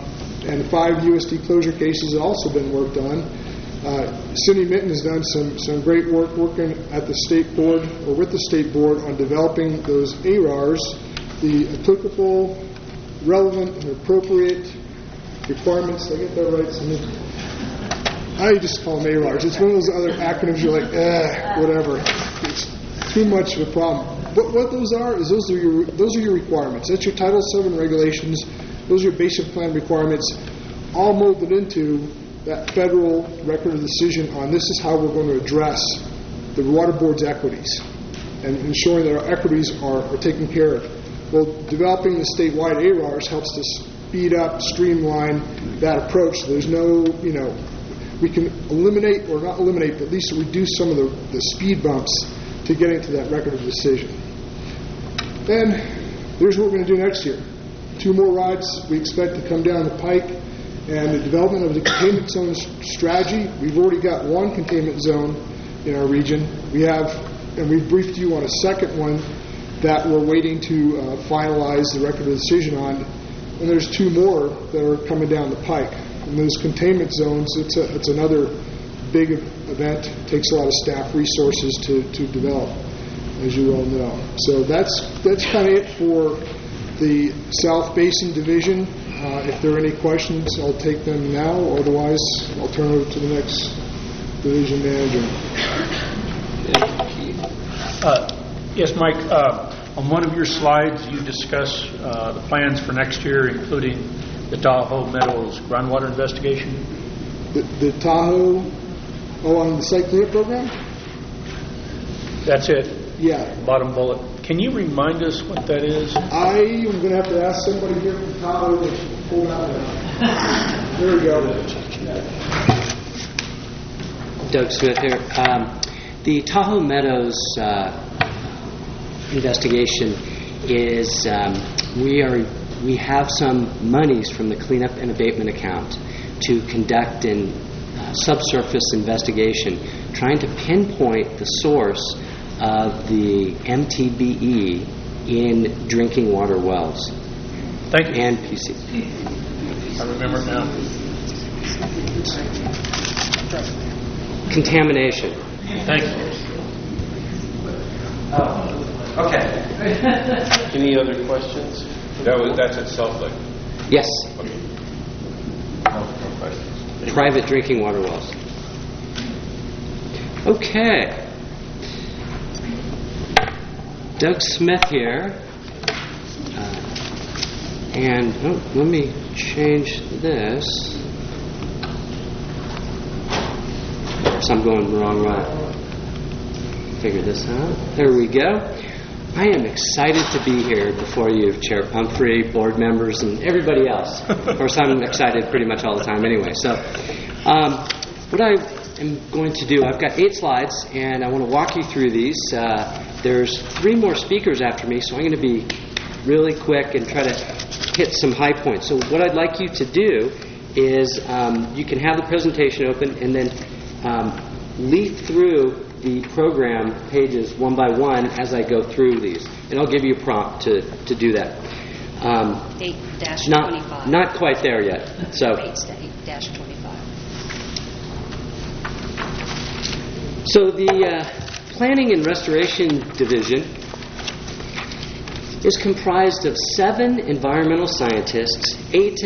and 5 USD closure cases have also been worked on. Cindy Minton has done some great work working at the state board or with the state board on developing those ARARs, the applicable, relevant, and appropriate requirements. Did I get that right, Cindy? I just call them ARARs. It's one of those other acronyms you're like, whatever. It's too much of a problem. But what those are is those are your requirements. That's your Title VII regulations. Those are your basic plan requirements, all molded into that federal record of decision on this is how we're going to address the water board's equities and ensuring that our equities are taken care of. Well, developing the statewide ARARs helps to speed up, streamline that approach. So there's no, we can eliminate, or not eliminate, but at least reduce some of the speed bumps to getting to that record of decision. Then here's what we're going to do next year. 2 more rides we expect to come down the pike, and the development of the containment zone strategy. We've already got 1 containment zone in our region. We've briefed you on a second one that we're waiting to finalize the record of decision on, and there's 2 more that are coming down the pike. And those containment zones, it's another big event. It takes a lot of staff resources to develop, as you all know. So that's kind of it for the South Basin Division. If there are any questions, I'll take them now. Otherwise, I'll turn it over to the next division manager. Yes, Mike. On one of your slides, you discuss the plans for next year, including the Tahoe Meadows groundwater investigation. The Tahoe, on the site cleanup program? That's it? Yeah. Bottom bullet. Can you remind us what that is? I am going to have to ask somebody here from Tahoe to pull that one out. There we go. Doug Smith here. The Tahoe Meadows investigation is we have some monies from the cleanup and abatement account to conduct an subsurface investigation, trying to pinpoint the source of the MTBE in drinking water wells. Thank you. And PC. I remember it now. Contamination. Thank you. Okay. Any other questions? That's at Salt Lake. Yes. Okay. No questions. Private drinking water wells. Okay. Doug Smith here. And let me change this. So I'm going the wrong way. Figure this out. There we go. I am excited to be here before you, Chair Pumphrey, board members, and everybody else. Of course, I'm excited pretty much all the time anyway. So what I am going to do, I've got 8 slides, and I want to walk you through these. There's 3 more speakers after me, so I'm going to be really quick and try to hit some high points. So what I'd like you to do is you can have the presentation open and then leaf through the program pages one by one as I go through these. And I'll give you a prompt to do that. 8-25. Not quite there yet. So 8-25. So the Planning and Restoration Division is comprised of 7 environmental scientists, 8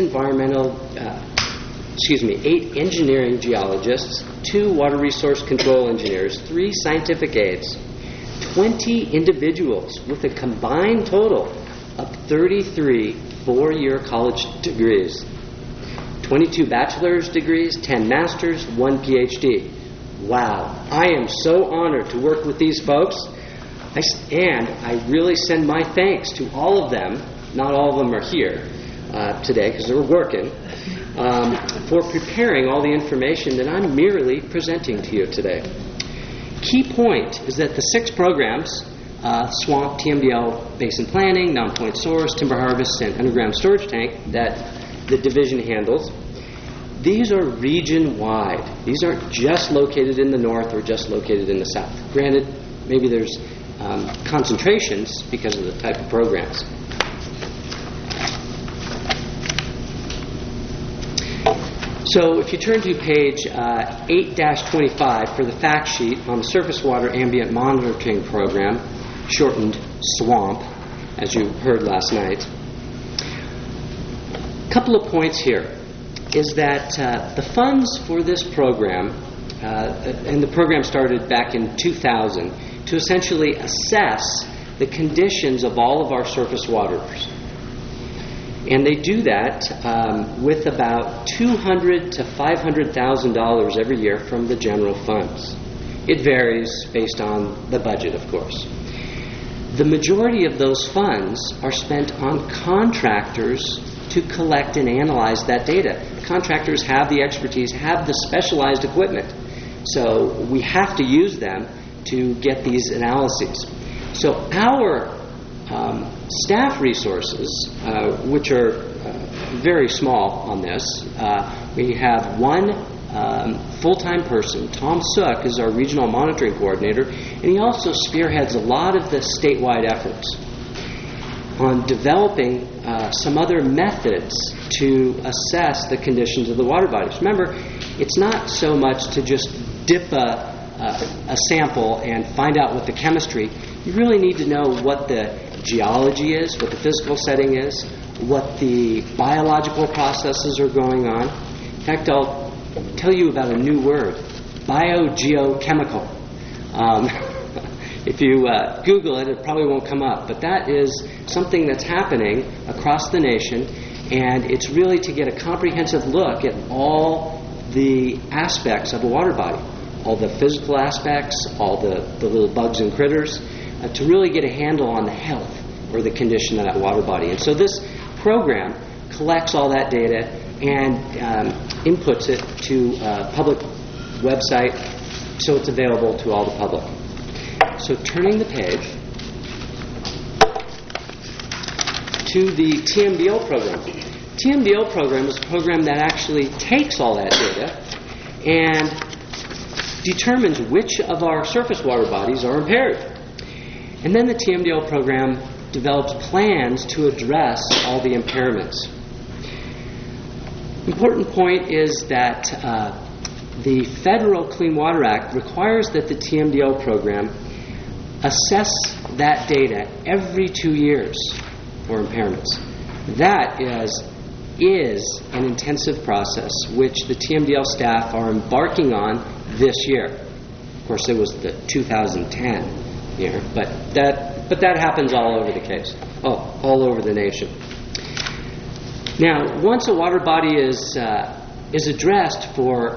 engineering geologists, 2 water resource control engineers, 3 scientific aides, 20 individuals with a combined total of 33 4-year college degrees, 22 bachelor's degrees, 10 master's, 1 PhD. Wow, I am so honored to work with these folks, and I really send my thanks to all of them. Not all of them are here today because they're working, for preparing all the information that I'm merely presenting to you today. Key point is that the 6 programs, swamp, TMDL, basin planning, non-point source, timber harvest, and underground storage tank that the division handles, these are region-wide. These aren't just located in the north or just located in the south. Granted, maybe there's concentrations because of the type of programs. So if you turn to page 8-25 for the fact sheet on the Surface Water Ambient Monitoring Program, shortened SWAMP, as you heard last night. A couple of points here is that the funds for this program, and the program started back in 2000, to essentially assess the conditions of all of our surface waters. And they do that with about $200,000 to $500,000 every year from the general funds. It varies based on the budget, of course. The majority of those funds are spent on contractors to collect and analyze that data. Contractors have the expertise, have the specialized equipment. So we have to use them to get these analyses. So our staff resources, which are very small on this, we have one full-time person. Tom Sook is our regional monitoring coordinator, and he also spearheads a lot of the statewide efforts on developing some other methods to assess the conditions of the water bodies. Remember, it's not so much to just dip a sample and find out what the chemistry. You really need to know what the geology is, what the physical setting is, what the biological processes are going on. In fact, I'll tell you about a new word, biogeochemical. If you Google it, it probably won't come up. But that is something that's happening across the nation, and it's really to get a comprehensive look at all the aspects of a water body, all the physical aspects, all the little bugs and critters, to really get a handle on the health or the condition of that water body. And so this program collects all that data and inputs it to a public website so it's available to all the public. So turning the page to the TMDL program. TMDL program is a program that actually takes all that data and determines which of our surface water bodies are impaired. And then the TMDL program develops plans to address all the impairments. Important point is that the Federal Clean Water Act requires that the TMDL program assess that data every 2 years for impairments. That is an intensive process which the TMDL staff are embarking on this year. Of course, it was the 2010 year, but that happens all over the case, all over the nation. Now, once a water body is addressed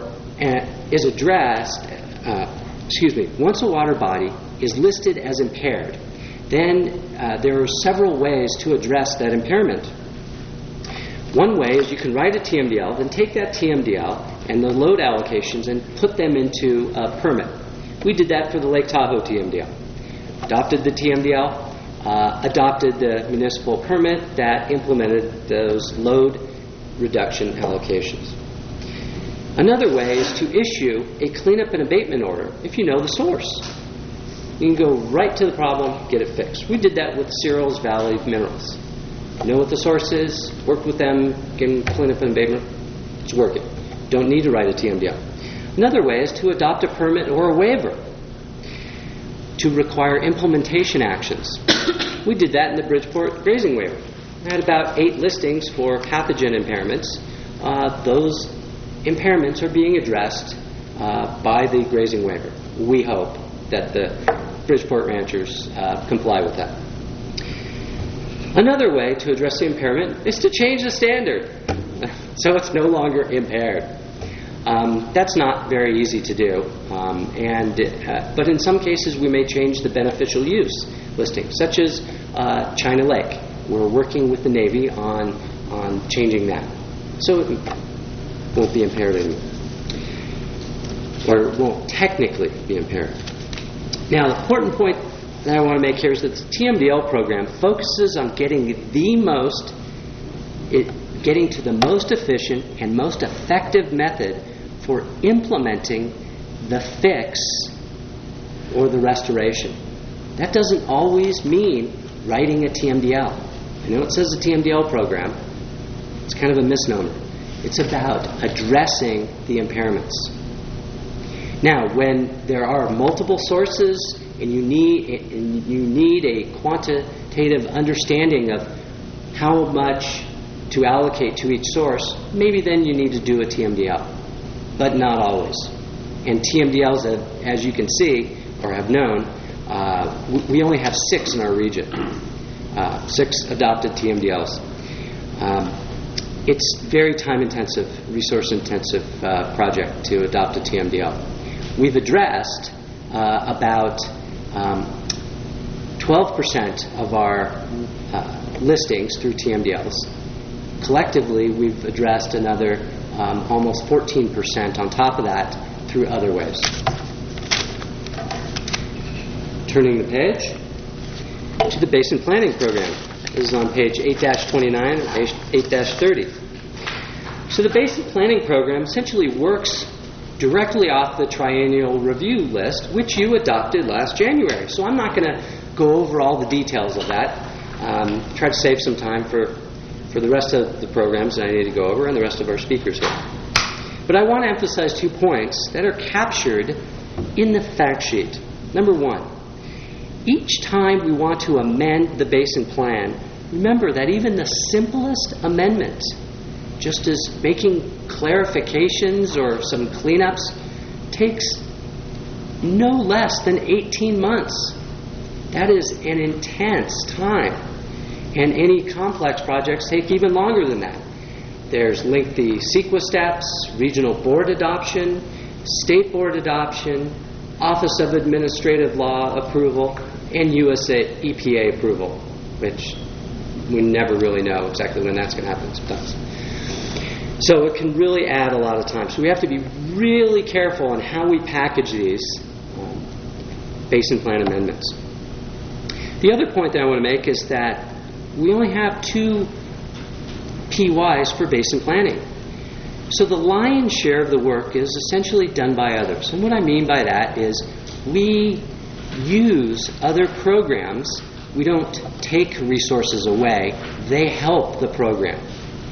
once a water body is listed as impaired, then there are several ways to address that impairment. One way is you can write a TMDL, then take that TMDL and the load allocations and put them into a permit. We did that for the Lake Tahoe TMDL. Adopted the TMDL, adopted the municipal permit that implemented those load reduction allocations. Another way is to issue a cleanup and abatement order if you know the source. You can go right to the problem, get it fixed. We did that with Searles Valley Minerals. Know what the source is, work with them, give them cleanup and abatement, it's working. Don't need to write a TMDL. Another way is to adopt a permit or a waiver to require implementation actions. We did that in the Bridgeport grazing waiver. We had about 8 listings for pathogen impairments. Those impairments are being addressed by the grazing waiver. We hope that the Bridgeport ranchers comply with that. Another way to address the impairment is to change the standard so it's no longer impaired. That's not very easy to do, but in some cases we may change the beneficial use listing, such as China Lake. We're working with the Navy on changing that, so it won't be impaired anymore, or it won't technically be impaired. Now, the important point that I want to make here is that the TMDL program focuses on getting to the most efficient and most effective method for implementing the fix or the restoration. That doesn't always mean writing a TMDL. I know it says a TMDL program. It's kind of a misnomer. It's about addressing the impairments. Now, when there are multiple sources and you need a quantitative understanding of how much to allocate to each source, maybe then you need to do a TMDL, but not always. And TMDLs, as you can see or have known, we only have 6 in our region, 6 adopted TMDLs. It's very time-intensive, resource-intensive project to adopt a TMDL. We've addressed about 12% of our listings through TMDLs. Collectively, we've addressed another almost 14% on top of that through other ways. Turning the page to the Basin Planning Program. This is on page 8-29 and page 8-30. So the Basin Planning Program essentially works directly off the triennial review list, which you adopted last January. So I'm not going to go over all the details of that. Try to save some time for the rest of the programs that I need to go over and the rest of our speakers here. But I want to emphasize 2 points that are captured in the fact sheet. Number 1, each time we want to amend the Basin Plan, remember that even the simplest amendment, just as making clarifications or some cleanups, takes no less than 18 months. That is an intense time. And any complex projects take even longer than that. There's lengthy CEQA steps, regional board adoption, state board adoption, Office of Administrative Law approval, and EPA approval, which we never really know exactly when that's going to happen sometimes. So it can really add a lot of time. So we have to be really careful on how we package these Basin Plan amendments. The other point that I want to make is that we only have 2 PYs for basin planning. So the lion's share of the work is essentially done by others. And what I mean by that is we use other programs. We don't take resources away. They help the program.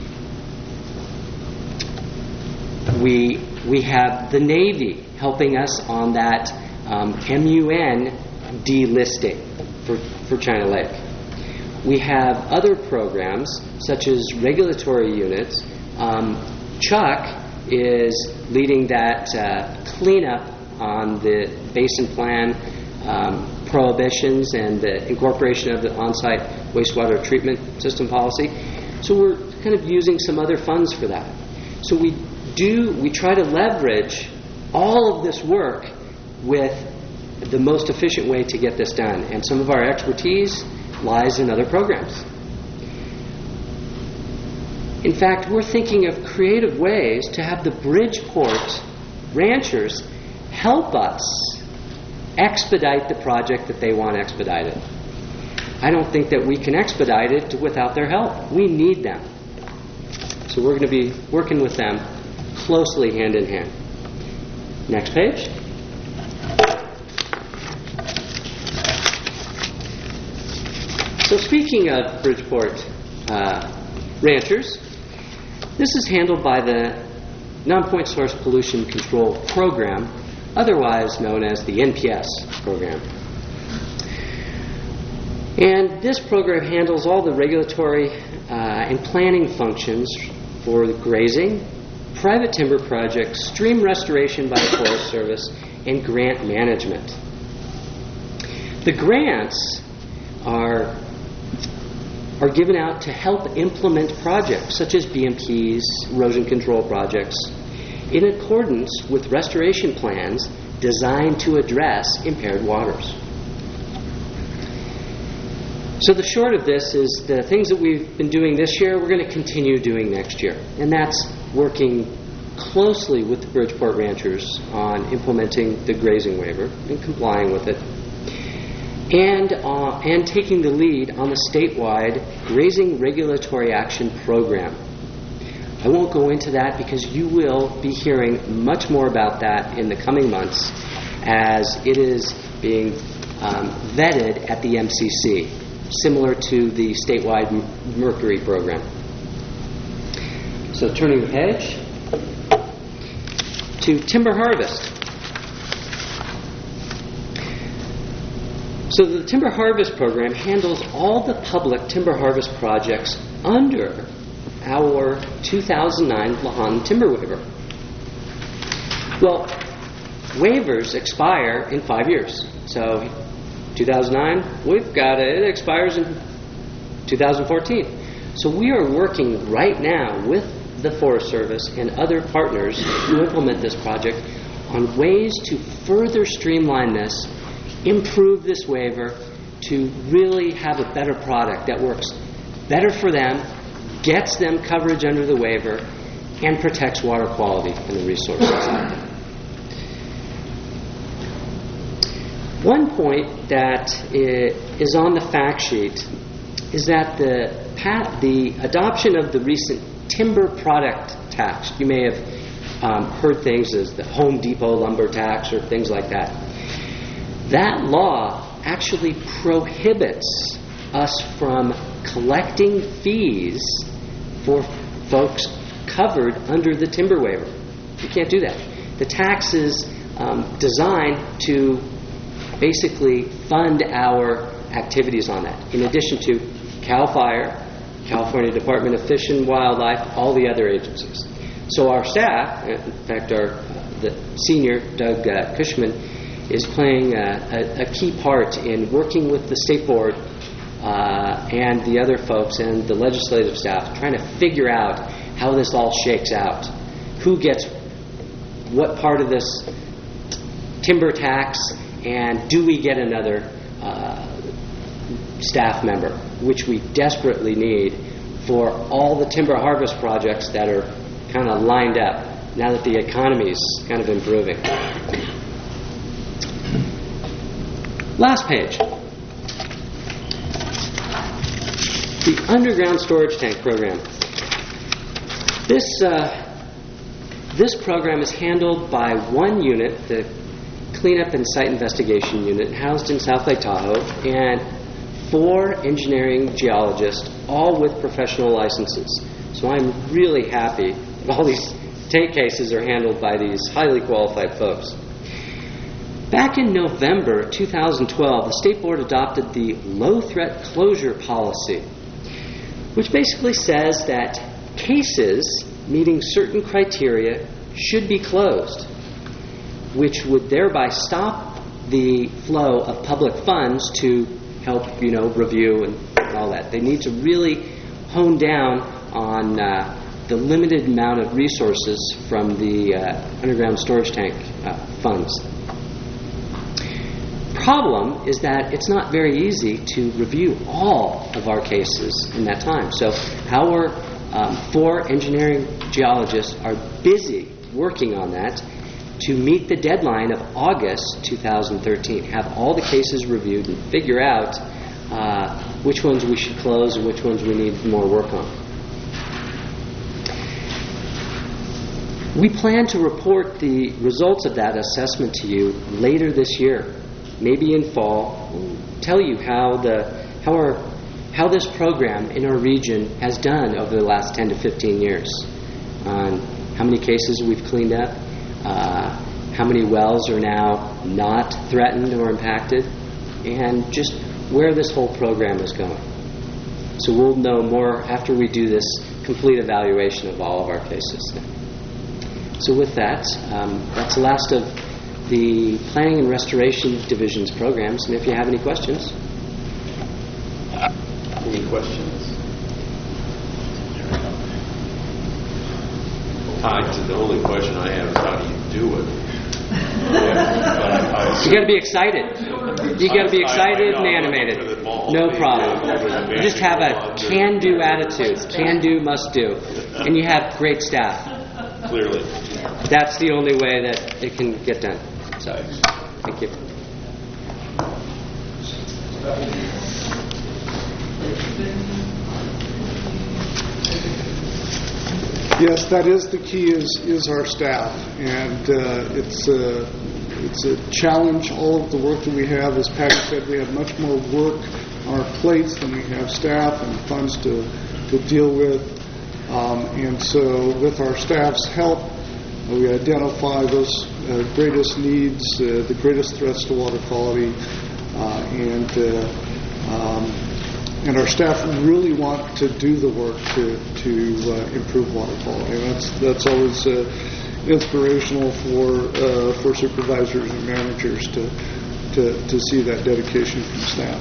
We have the Navy helping us on that MUN delisting for China Lake. We have other programs such as regulatory units. Chuck is leading that cleanup on the Basin Plan prohibitions and the incorporation of the on-site wastewater treatment system policy. So we're kind of using some other funds for that. So we try to leverage all of this work with the most efficient way to get this done. And some of our expertise lies in other programs. In fact, we're thinking of creative ways to have the Bridgeport ranchers help us expedite the project that they want expedited. I don't think that we can expedite it without their help. We need them. So we're going to be working with them closely hand in hand. Next page. So speaking of Bridgeport ranchers, this is handled by the Non-Point Source Pollution Control Program, otherwise known as the NPS program. And this program handles all the regulatory and planning functions for grazing, private timber projects, stream restoration by the Forest Service, and grant management. The grants are given out to help implement projects such as BMPs, erosion control projects, in accordance with restoration plans designed to address impaired waters. So the short of this is the things that we've been doing this year, we're going to continue doing next year. And that's working closely with the Bridgeport ranchers on implementing the grazing waiver and complying with it. And taking the lead on the statewide Grazing Regulatory Action Program. I won't go into that because you will be hearing much more about that in the coming months as it is being vetted at the MCC, similar to the statewide Mercury program. So turning the page to timber harvest. So the timber harvest program handles all the public timber harvest projects under our 2009 La'an Timber Waiver. Well, waivers expire in 5 years. So 2009, we've got it. It expires in 2014. So we are working right now with the Forest Service and other partners who implement this project on ways to further streamline this, improve this waiver, to really have a better product that works better for them, gets them coverage under the waiver, and protects water quality and the resources. One point that is on the fact sheet is that the adoption of the recent timber product tax, you may have heard things as the Home Depot lumber tax or things like that. That law actually prohibits us from collecting fees for folks covered under the timber waiver. You can't do that. The tax is designed to basically fund our activities on that, in addition to CAL FIRE, California Department of Fish and Wildlife, all the other agencies. So our staff, in fact, the senior, Doug Cushman, is playing a key part in working with the State Board and the other folks and the legislative staff, trying to figure out how this all shakes out. Who gets what part of this timber tax, and do we get another staff member, which we desperately need for all the timber harvest projects that are kind of lined up now that the economy is kind of improving. Last page. The underground storage tank program. This program is handled by one unit, the Cleanup and Site Investigation Unit, housed in South Lake Tahoe, and 4 engineering geologists, all with professional licenses. So I'm really happy that all these tank cases are handled by these highly qualified folks. Back in November 2012, the State Board adopted the Low Threat Closure Policy, which basically says that cases meeting certain criteria should be closed, which would thereby stop the flow of public funds to help, review and all that. They need to really hone down on the limited amount of resources from the underground storage tank funds. Problem is that it's not very easy to review all of our cases in that time. So our 4 engineering geologists are busy working on that to meet the deadline of August 2013, have all the cases reviewed and figure out which ones we should close and which ones we need more work on. We plan to report the results of that assessment to you later this year, maybe in fall. We'll tell you how this program in our region has done over the last 10 to 15 years, on how many cases we've cleaned up, how many wells are now not threatened or impacted, and just where this whole program is going. So we'll know more after we do this complete evaluation of all of our cases. So with that, that's the last of the Planning and Restoration Division's programs. And if you have any questions. Any questions? The only question I have is how do you do it? You got to be excited. You got to be excited and animated. No problem. You just have a can-do attitude. Can-do, must-do. And you have great staff. Clearly. That's the only way that it can get done. So, thank you. Yes, that is the key, is our staff. And it's a challenge. All of the work that we have, as Patty said, we have much more work on our plates than we have staff and funds to deal with. And so with our staff's help, we identify those greatest needs, the greatest threats to water quality, and our staff really want to do the work to improve water quality. And that's always inspirational for supervisors and managers to see that dedication from staff.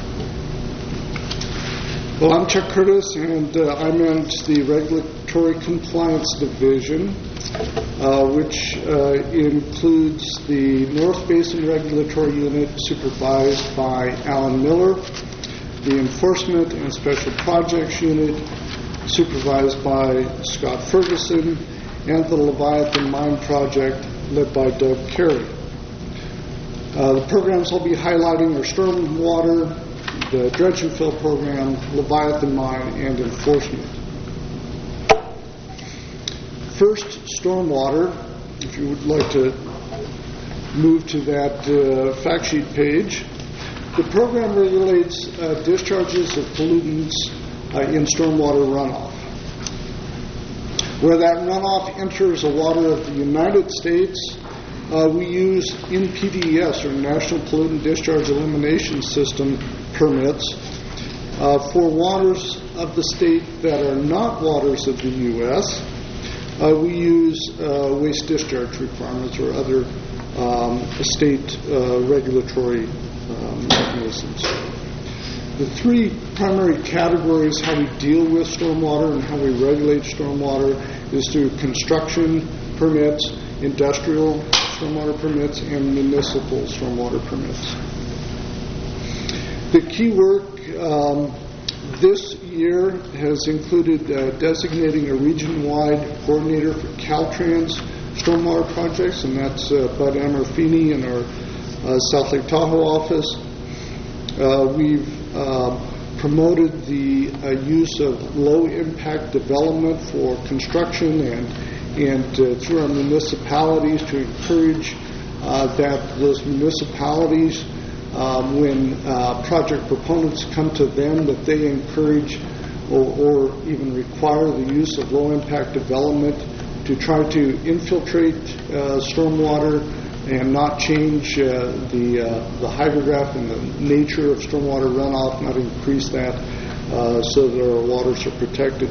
Well, I'm Chuck Curtis, and I manage the Regulatory Compliance Division, which includes the North Basin Regulatory Unit supervised by Alan Miller, the Enforcement and Special Projects Unit supervised by Scott Ferguson, and the Leviathan Mine Project led by Doug Carey. The programs I'll be highlighting are stormwater, the dredge and fill program, Leviathan Mine, and enforcement. First, stormwater. If you would like to move to that fact sheet page. The program regulates discharges of pollutants in stormwater runoff. Where that runoff enters the water of the United States, we use NPDES, or National Pollutant Discharge Elimination System, permits. For waters of the state that are not waters of the U.S., we use waste discharge requirements or other state regulatory mechanisms. The three primary categories how we deal with stormwater and how we regulate stormwater is through construction permits, industrial stormwater permits, and municipal stormwater permits. The key work this year has included designating a region-wide coordinator for Caltrans stormwater projects, and that's Bud Amerfini in our South Lake Tahoe office. We've promoted the use of low-impact development for construction and through our municipalities to encourage that those municipalities, when project proponents come to them, that they encourage or even require the use of low-impact development to try to infiltrate stormwater and not change the hydrograph and the nature of stormwater runoff, not increase that so that our waters are protected.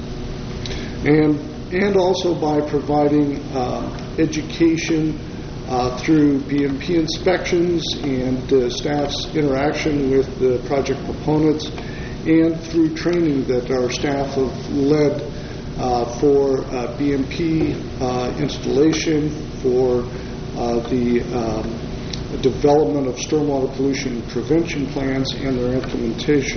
And also by providing education through BMP inspections and staff's interaction with the project proponents, and through training that our staff have led for BMP installation, for the development of stormwater pollution prevention plans and their implementation.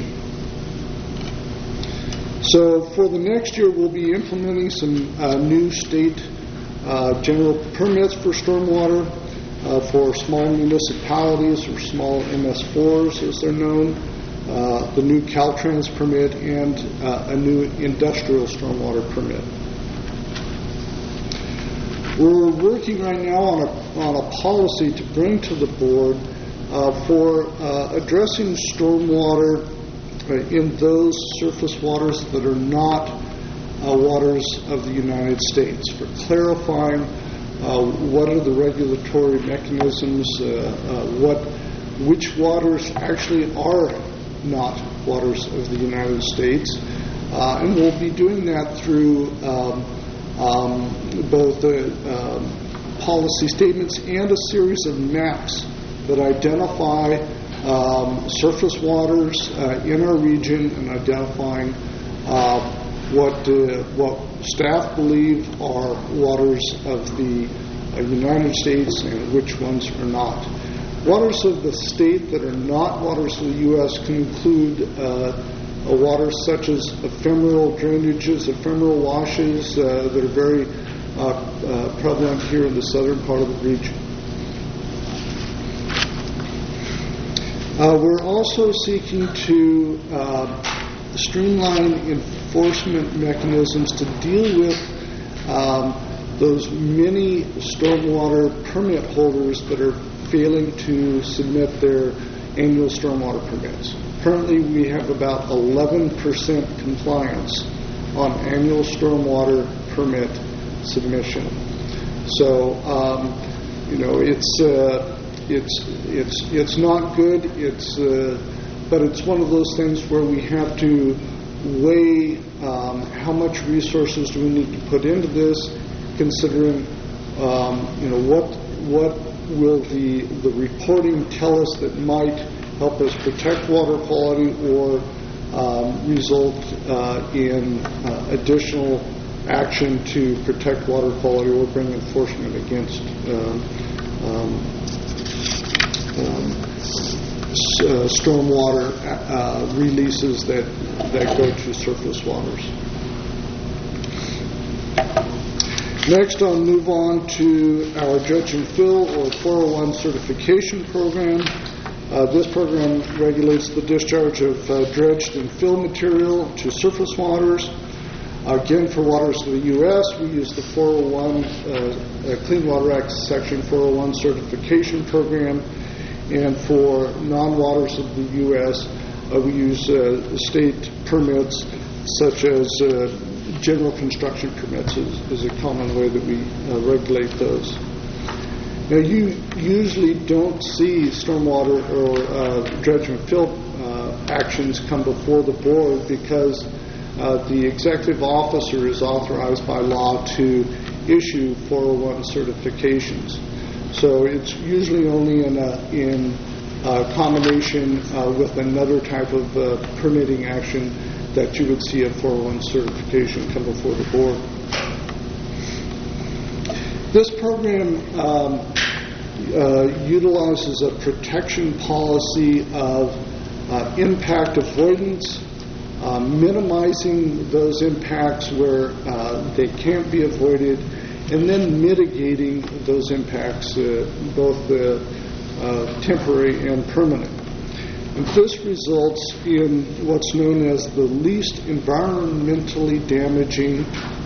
So for the next year, we'll be implementing some new state general permits for stormwater for small municipalities, or small MS4s as they're known, the new Caltrans permit, and a new industrial stormwater permit. We're working right now on a policy to bring to the board for addressing stormwater in those surface waters that are not waters of the United States, for clarifying what are the regulatory mechanisms, which waters actually are not waters of the United States, and we'll be doing that through both policy statements and a series of maps that identify surface waters in our region, and identifying what staff believe are waters of the United States and which ones are not. Waters of the state that are not waters of the U.S. can include waters such as ephemeral drainages, ephemeral washes that are very prevalent here in the southern part of the region. We're also seeking to streamline enforcement mechanisms to deal with those many stormwater permit holders that are failing to submit their annual stormwater permits. Currently, we have about 11% compliance on annual stormwater permit submission. So, it's not good. But it's one of those things where we have to weigh how much resources do we need to put into this, considering what will the reporting tell us that might help us protect water quality or result in additional action to protect water quality or bring enforcement against stormwater releases that go to surface waters. Next, I'll move on to our dredge and fill or 401 certification program. This program regulates the discharge of dredged and fill material to surface waters. Again, for waters of the U.S., we use the 401 Clean Water Act Section 401 certification program. And for non-waters of the U.S., we use state permits such as general construction permits is a common way that we regulate those. Now, you usually don't see stormwater or dredge and fill actions come before the board because the executive officer is authorized by law to issue 401 certifications. So it's usually only in combination with another type of permitting action that you would see a 401 certification come before the board. This program utilizes a protection policy of impact avoidance, minimizing those impacts where they can't be avoided, and then mitigating those impacts, both temporary and permanent. And this results in what's known as the least environmentally damaging,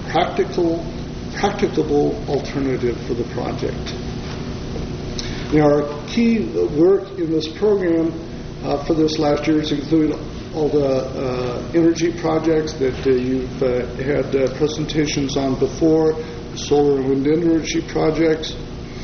practicable alternative for the project. Now, our key work in this program for this last year has included all the energy projects that you've had presentations on before, solar and wind energy projects,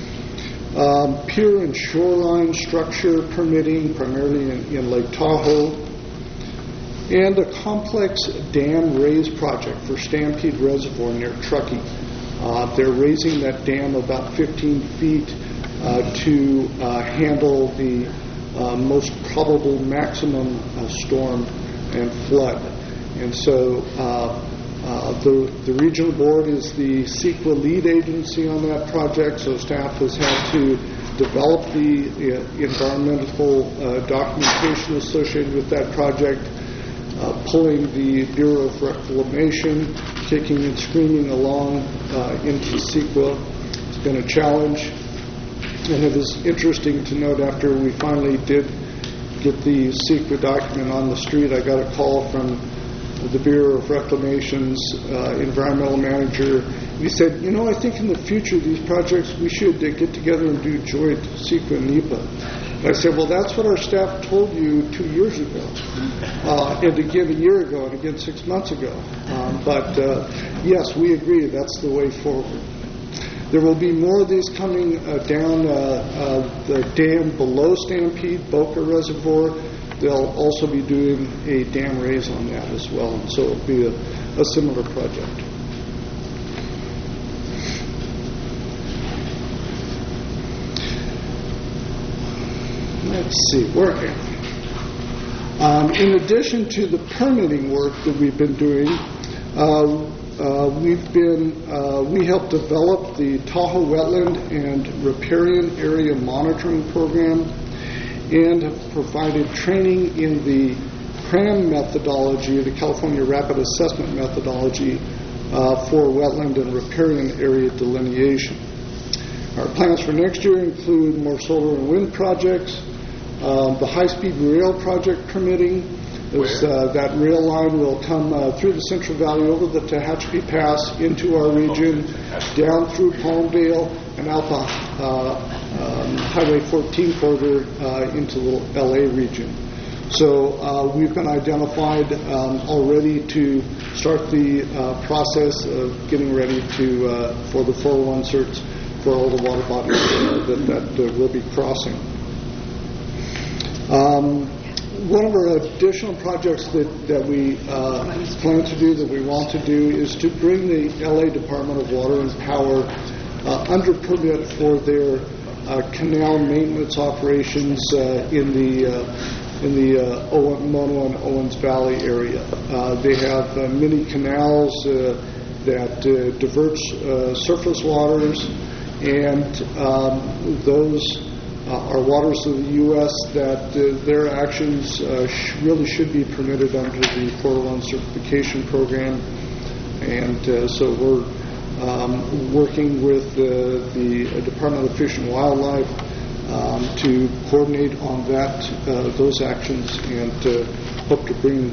pier and shoreline structure permitting, primarily in Lake Tahoe, and a complex dam raise project for Stampede Reservoir near Truckee. They're raising that dam about 15 feet to handle the most probable maximum storm and flood. And so the regional board is the CEQA lead agency on that project, so staff has had to develop the environmental documentation associated with that project, pulling the Bureau of Reclamation, kicking and screaming along into CEQA. It's been a challenge, and it is interesting to note after we finally did get the CEQA document on the street, I got a call from the Bureau of Reclamation's environmental manager. He said, I think in the future these projects, we should get together and do joint CEQA and NEPA. And I said, well, that's what our staff told you 2 years ago, and again a year ago, and again 6 months ago. But yes, we agree that's the way forward. There will be more of these coming down the dam below Stampede, Boca Reservoir. They'll also be doing a dam raise on that as well, and so it'll be a similar project. Let's see, where am I? In addition to the permitting work that we've been doing, we helped develop the Tahoe Wetland and Riparian Area Monitoring Program, and have provided training in the CRAM methodology, the California Rapid Assessment methodology, for wetland and riparian area delineation. Our plans for next year include more solar and wind projects, the high-speed rail project permitting. That rail line will come through the Central Valley over the Tehachapi Pass into our region, down through Palmdale, and out the Highway 14 corridor into the L.A. region. So we've been identified already to start the process of getting ready for the 401 certs for all the water bodies that will be crossing. One of our additional projects that we plan to do, that we want to do, is to bring the LA Department of Water and Power under permit for their canal maintenance operations in the Mono and Owens Valley area. They have many canals that divert surface waters, and those are waters of the U.S. that their actions really should be permitted under the 401 certification program. And so we're working with the Department of Fish and Wildlife to coordinate on those actions, and hope to bring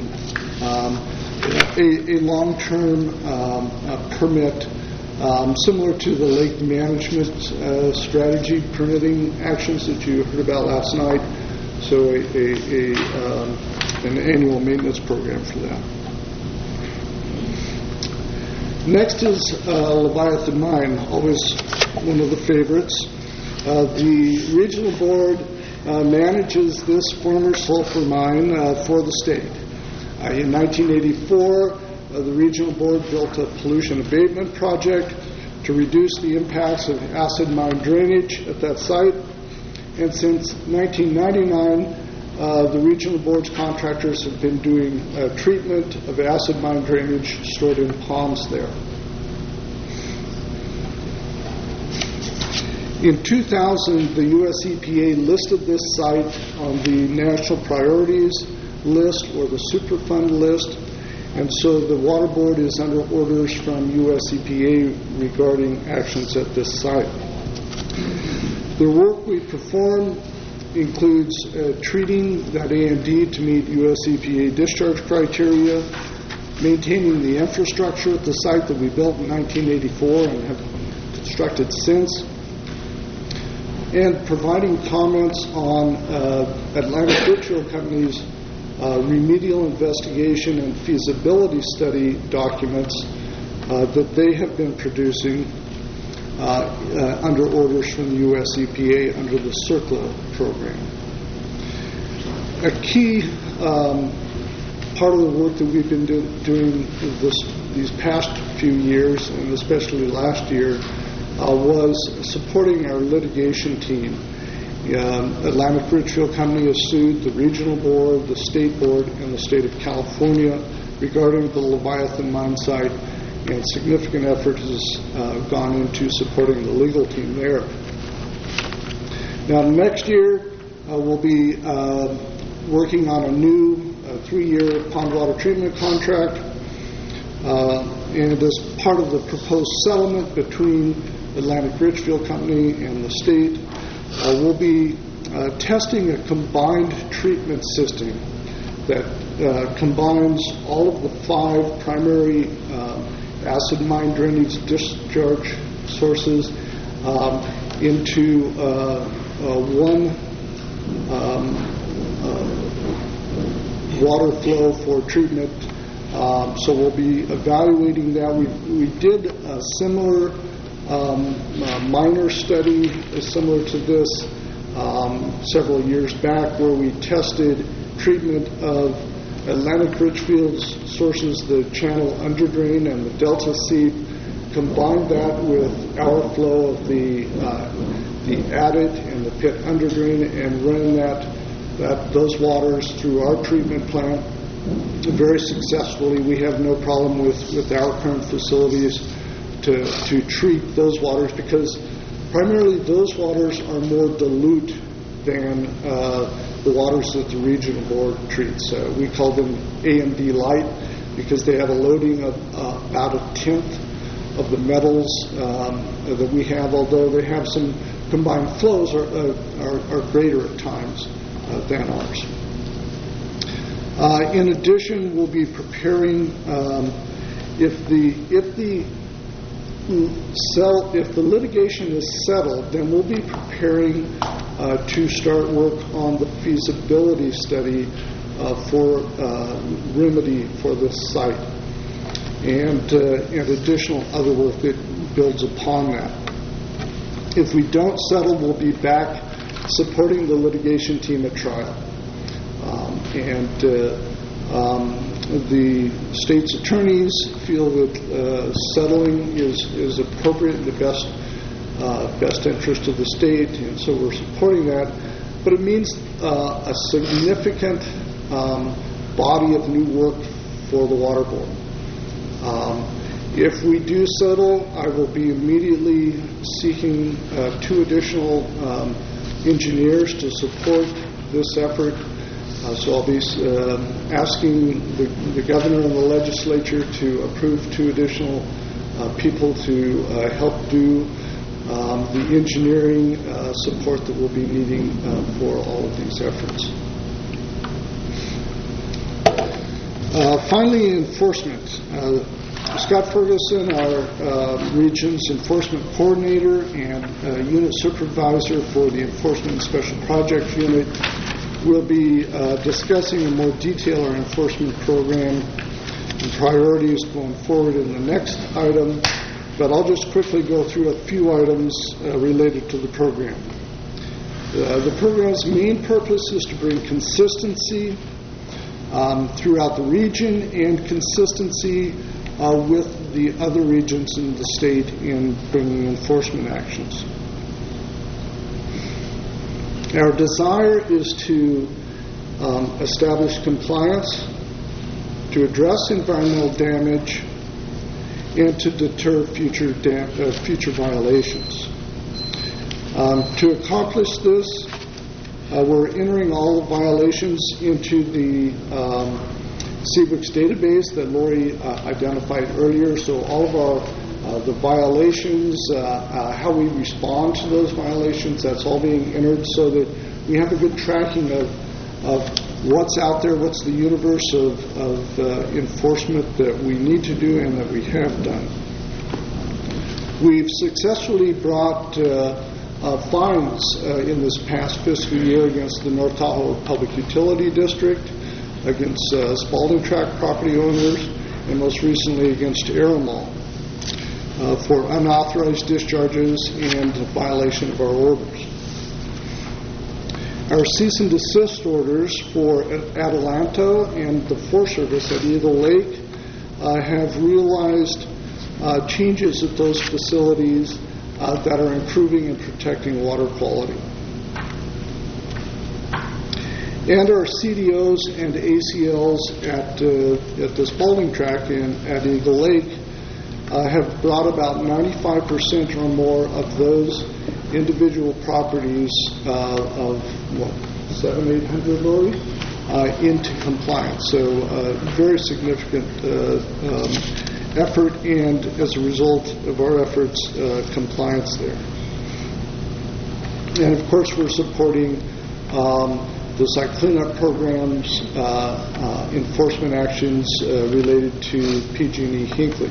a long-term permit similar to the lake management strategy permitting actions that you heard about last night. So an annual maintenance program for that. Next is Leviathan Mine, always one of the favorites. The regional board manages this former sulfur mine for the state. In 1984, the regional board built a pollution abatement project to reduce the impacts of acid mine drainage at that site. And since 1999, the regional board's contractors have been doing treatment of acid mine drainage stored in ponds there. In 2000, the U.S. EPA listed this site on the National Priorities List, or the Superfund list, and so the Water Board is under orders from U.S. EPA regarding actions at this site. The work we perform includes treating that AMD to meet U.S. EPA discharge criteria, maintaining the infrastructure at the site that we built in 1984 and have constructed since, and providing comments on Atlantic Bridgefield Company's remedial investigation and feasibility study documents that they have been producing under orders from the U.S. EPA under the CERCLA program. A key part of the work that we've been doing these past few years, and especially last year, was supporting our litigation team. Atlantic Bridgefield Company has sued the regional board, the state board, and the state of California regarding the Leviathan mine site, and significant effort has gone into supporting the legal team there. Now, next year, we'll be working on a new 3-year pond water treatment contract, and as part of the proposed settlement between Atlantic Bridgefield Company and the state, we'll be testing a combined treatment system that combines all of the 5 primary acid mine drainage discharge sources into one water flow for treatment. So we'll be evaluating that. We did a similar minor study similar to this several years back, where we tested treatment of Atlantic Bridgefield's sources, the channel underdrain and the delta seep, combined that with our flow of the adit and the pit underdrain, and ran those waters through our treatment plant very successfully. We have no problem with our current facilities to treat those waters, because primarily those waters are more dilute than the waters that the regional board treats. We call them AMD light because they have a loading of about 1/10 of the metals that we have, although they have some combined flows are greater at times than ours. In addition, we'll be preparing if the litigation is settled, then we'll be preparing to start work on the feasibility study for remedy for this site, and additional other work that builds upon that. If we don't settle, we'll be back supporting the litigation team at trial. The state's attorneys feel that settling is appropriate in the best interest of the state, and so we're supporting that. But it means a significant body of new work for the Water Board. If we do settle, I will be immediately seeking 2 additional engineers to support this effort. So I'll be asking the governor and the legislature to approve 2 additional people to help do the engineering support that we'll be needing for all of these efforts. Finally, enforcement. Scott Ferguson, our region's enforcement coordinator and unit supervisor for the Enforcement and Special Projects Unit, will be discussing in more detail our enforcement program and priorities going forward in the next item, but I'll just quickly go through a few items related to the program. The program's main purpose is to bring consistency throughout the region and consistency with the other regions in the state in bringing enforcement actions. Our desire is to establish compliance, to address environmental damage, and to deter future violations. To accomplish this, we're entering all the violations into the CBWICS database that Lori identified earlier. So all of our the violations, how we respond to those violations, that's all being entered so that we have a good tracking of what's out there, what's the universe of enforcement that we need to do and that we have done. We've successfully brought fines in this past fiscal year against the North Tahoe Public Utility District, against Spalding Tract property owners, and most recently against Aramol for unauthorized discharges and violation of our orders. Our cease and desist orders for Adelanto and the Forest Service at Eagle Lake have realized changes at those facilities that are improving and protecting water quality. And our CDOs and ACLs at the Spalding Tract and at Eagle Lake have brought about 95% or more of those individual properties of 700-800, Lori, into compliance. So very significant effort, and as a result of our efforts, compliance there. And of course, we're supporting the site cleanup programs, enforcement actions related to PG&E Hinckley.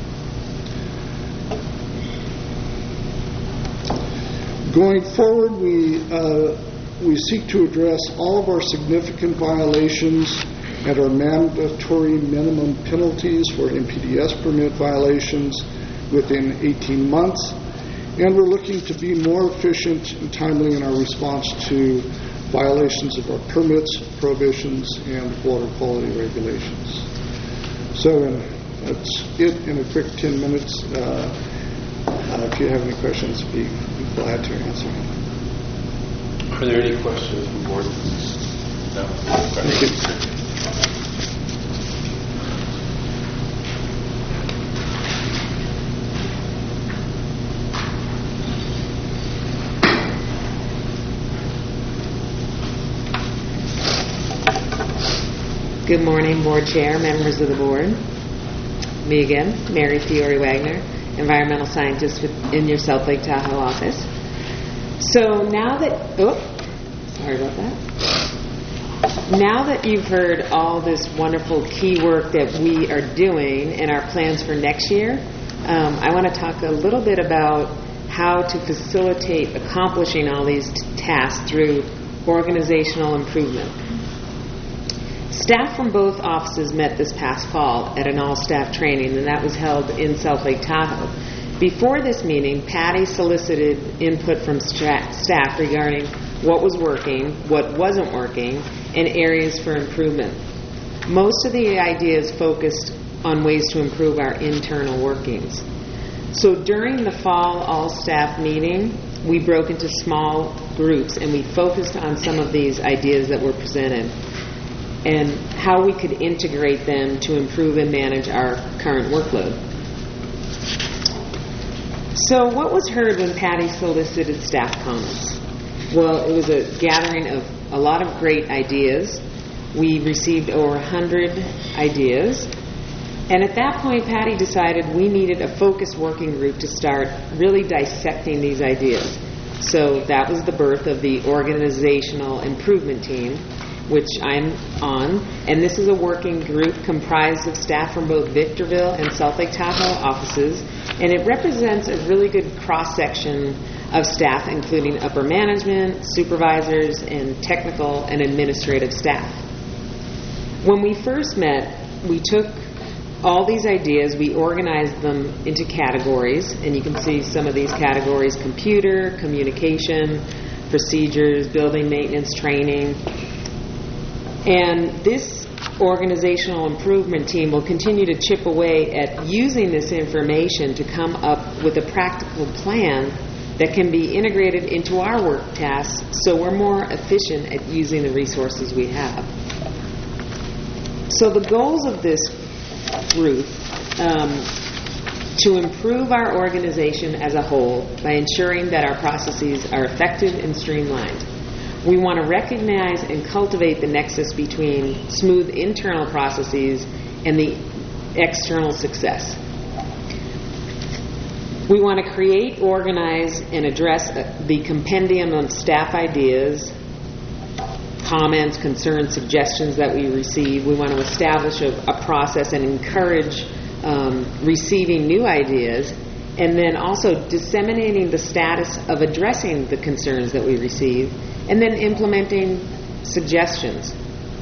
Going forward, we seek to address all of our significant violations and our mandatory minimum penalties for NPDES permit violations within 18 months, and we're looking to be more efficient and timely in our response to violations of our permits, prohibitions, and water quality regulations. So that's it in a quick 10 minutes. If you have any questions, I'd be glad to answer. Are there any questions from the board? No. Thank you. Good morning, Board Chair, members of the Board. Me again, Mary Fiore Wagner, Environmental Scientist in your South Lake Tahoe office. So now that, sorry about that. Now that you've heard all this wonderful key work that we are doing and our plans for next year, I want to talk a little bit about how to facilitate accomplishing all these tasks through organizational improvement. Staff from both offices met this past fall at an all-staff training, and that was held in South Lake Tahoe. Before this meeting, Patty solicited input from staff regarding what was working, what wasn't working, and areas for improvement. Most of the ideas focused on ways to improve our internal workings. So during the fall all-staff meeting, we broke into small groups and we focused on some of these ideas that were presented and how we could integrate them to improve and manage our current workload. So what was heard when Patty solicited staff comments? Well, it was a gathering of a lot of great ideas. We received over 100 ideas. And at that point, Patty decided we needed a focused working group to start really dissecting these ideas. So that was the birth of the Organizational Improvement Team, which I'm on. And this is a working group comprised of staff from both Victorville and South Lake Tahoe offices. And it represents a really good cross-section of staff, including upper management, supervisors, and technical and administrative staff. When we first met, we took all these ideas, we organized them into categories, and you can see some of these categories: computer, communication, procedures, building maintenance, training. And this organizational improvement team will continue to chip away at using this information to come up with a practical plan that can be integrated into our work tasks so we're more efficient at using the resources we have. So the goals of this group to improve our organization as a whole by ensuring that our processes are effective and streamlined. We want to recognize and cultivate the nexus between smooth internal processes and the external success. We want to create, organize, and address the compendium of staff ideas, comments, concerns, suggestions that we receive. We want to establish a process and encourage receiving new ideas, and then also disseminating the status of addressing the concerns that we receive, and then implementing suggestions.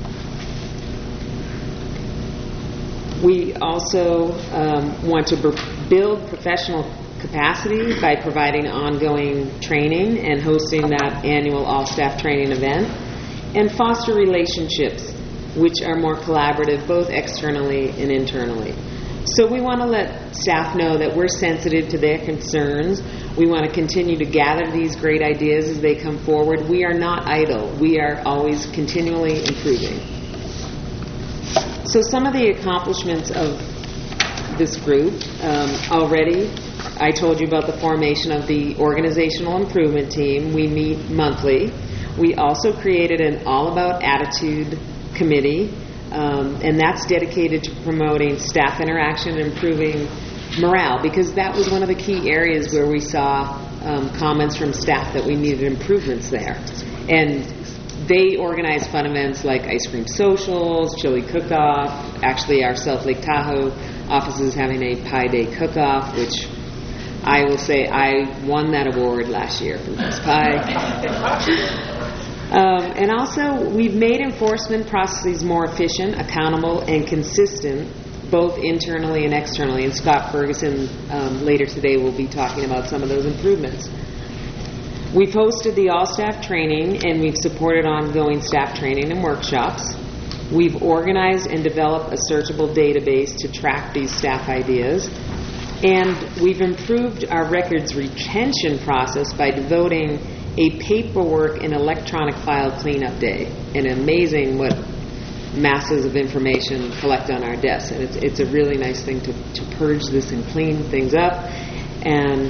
We also want to build professional capacity by providing ongoing training and hosting that annual all-staff training event, and foster relationships which are more collaborative both externally and internally. So we want to let staff know that we're sensitive to their concerns. We want to continue to gather these great ideas as they come forward. We are not idle. We are always continually improving. So some of the accomplishments of this group already, I told you about the formation of the Organizational Improvement Team. We meet monthly. We also created an all-about attitude committee, and that's dedicated to promoting staff interaction and improving morale, because that was one of the key areas where we saw comments from staff that we needed improvements there. And they organize fun events like ice cream socials, chili cook-off. Actually, our South Lake Tahoe office is having a Pie Day cook-off, which I will say I won that award last year for Best Pie. And also, we've made enforcement processes more efficient, accountable, and consistent, both internally and externally. And Scott Ferguson later today will be talking about some of those improvements. We've hosted the all-staff training, and we've supported ongoing staff training and workshops. We've organized and developed a searchable database to track these staff ideas. And we've improved our records retention process by devoting a paperwork and electronic file cleanup day. And amazing what masses of information collect on our desks. And it's a really nice thing to purge this and clean things up. And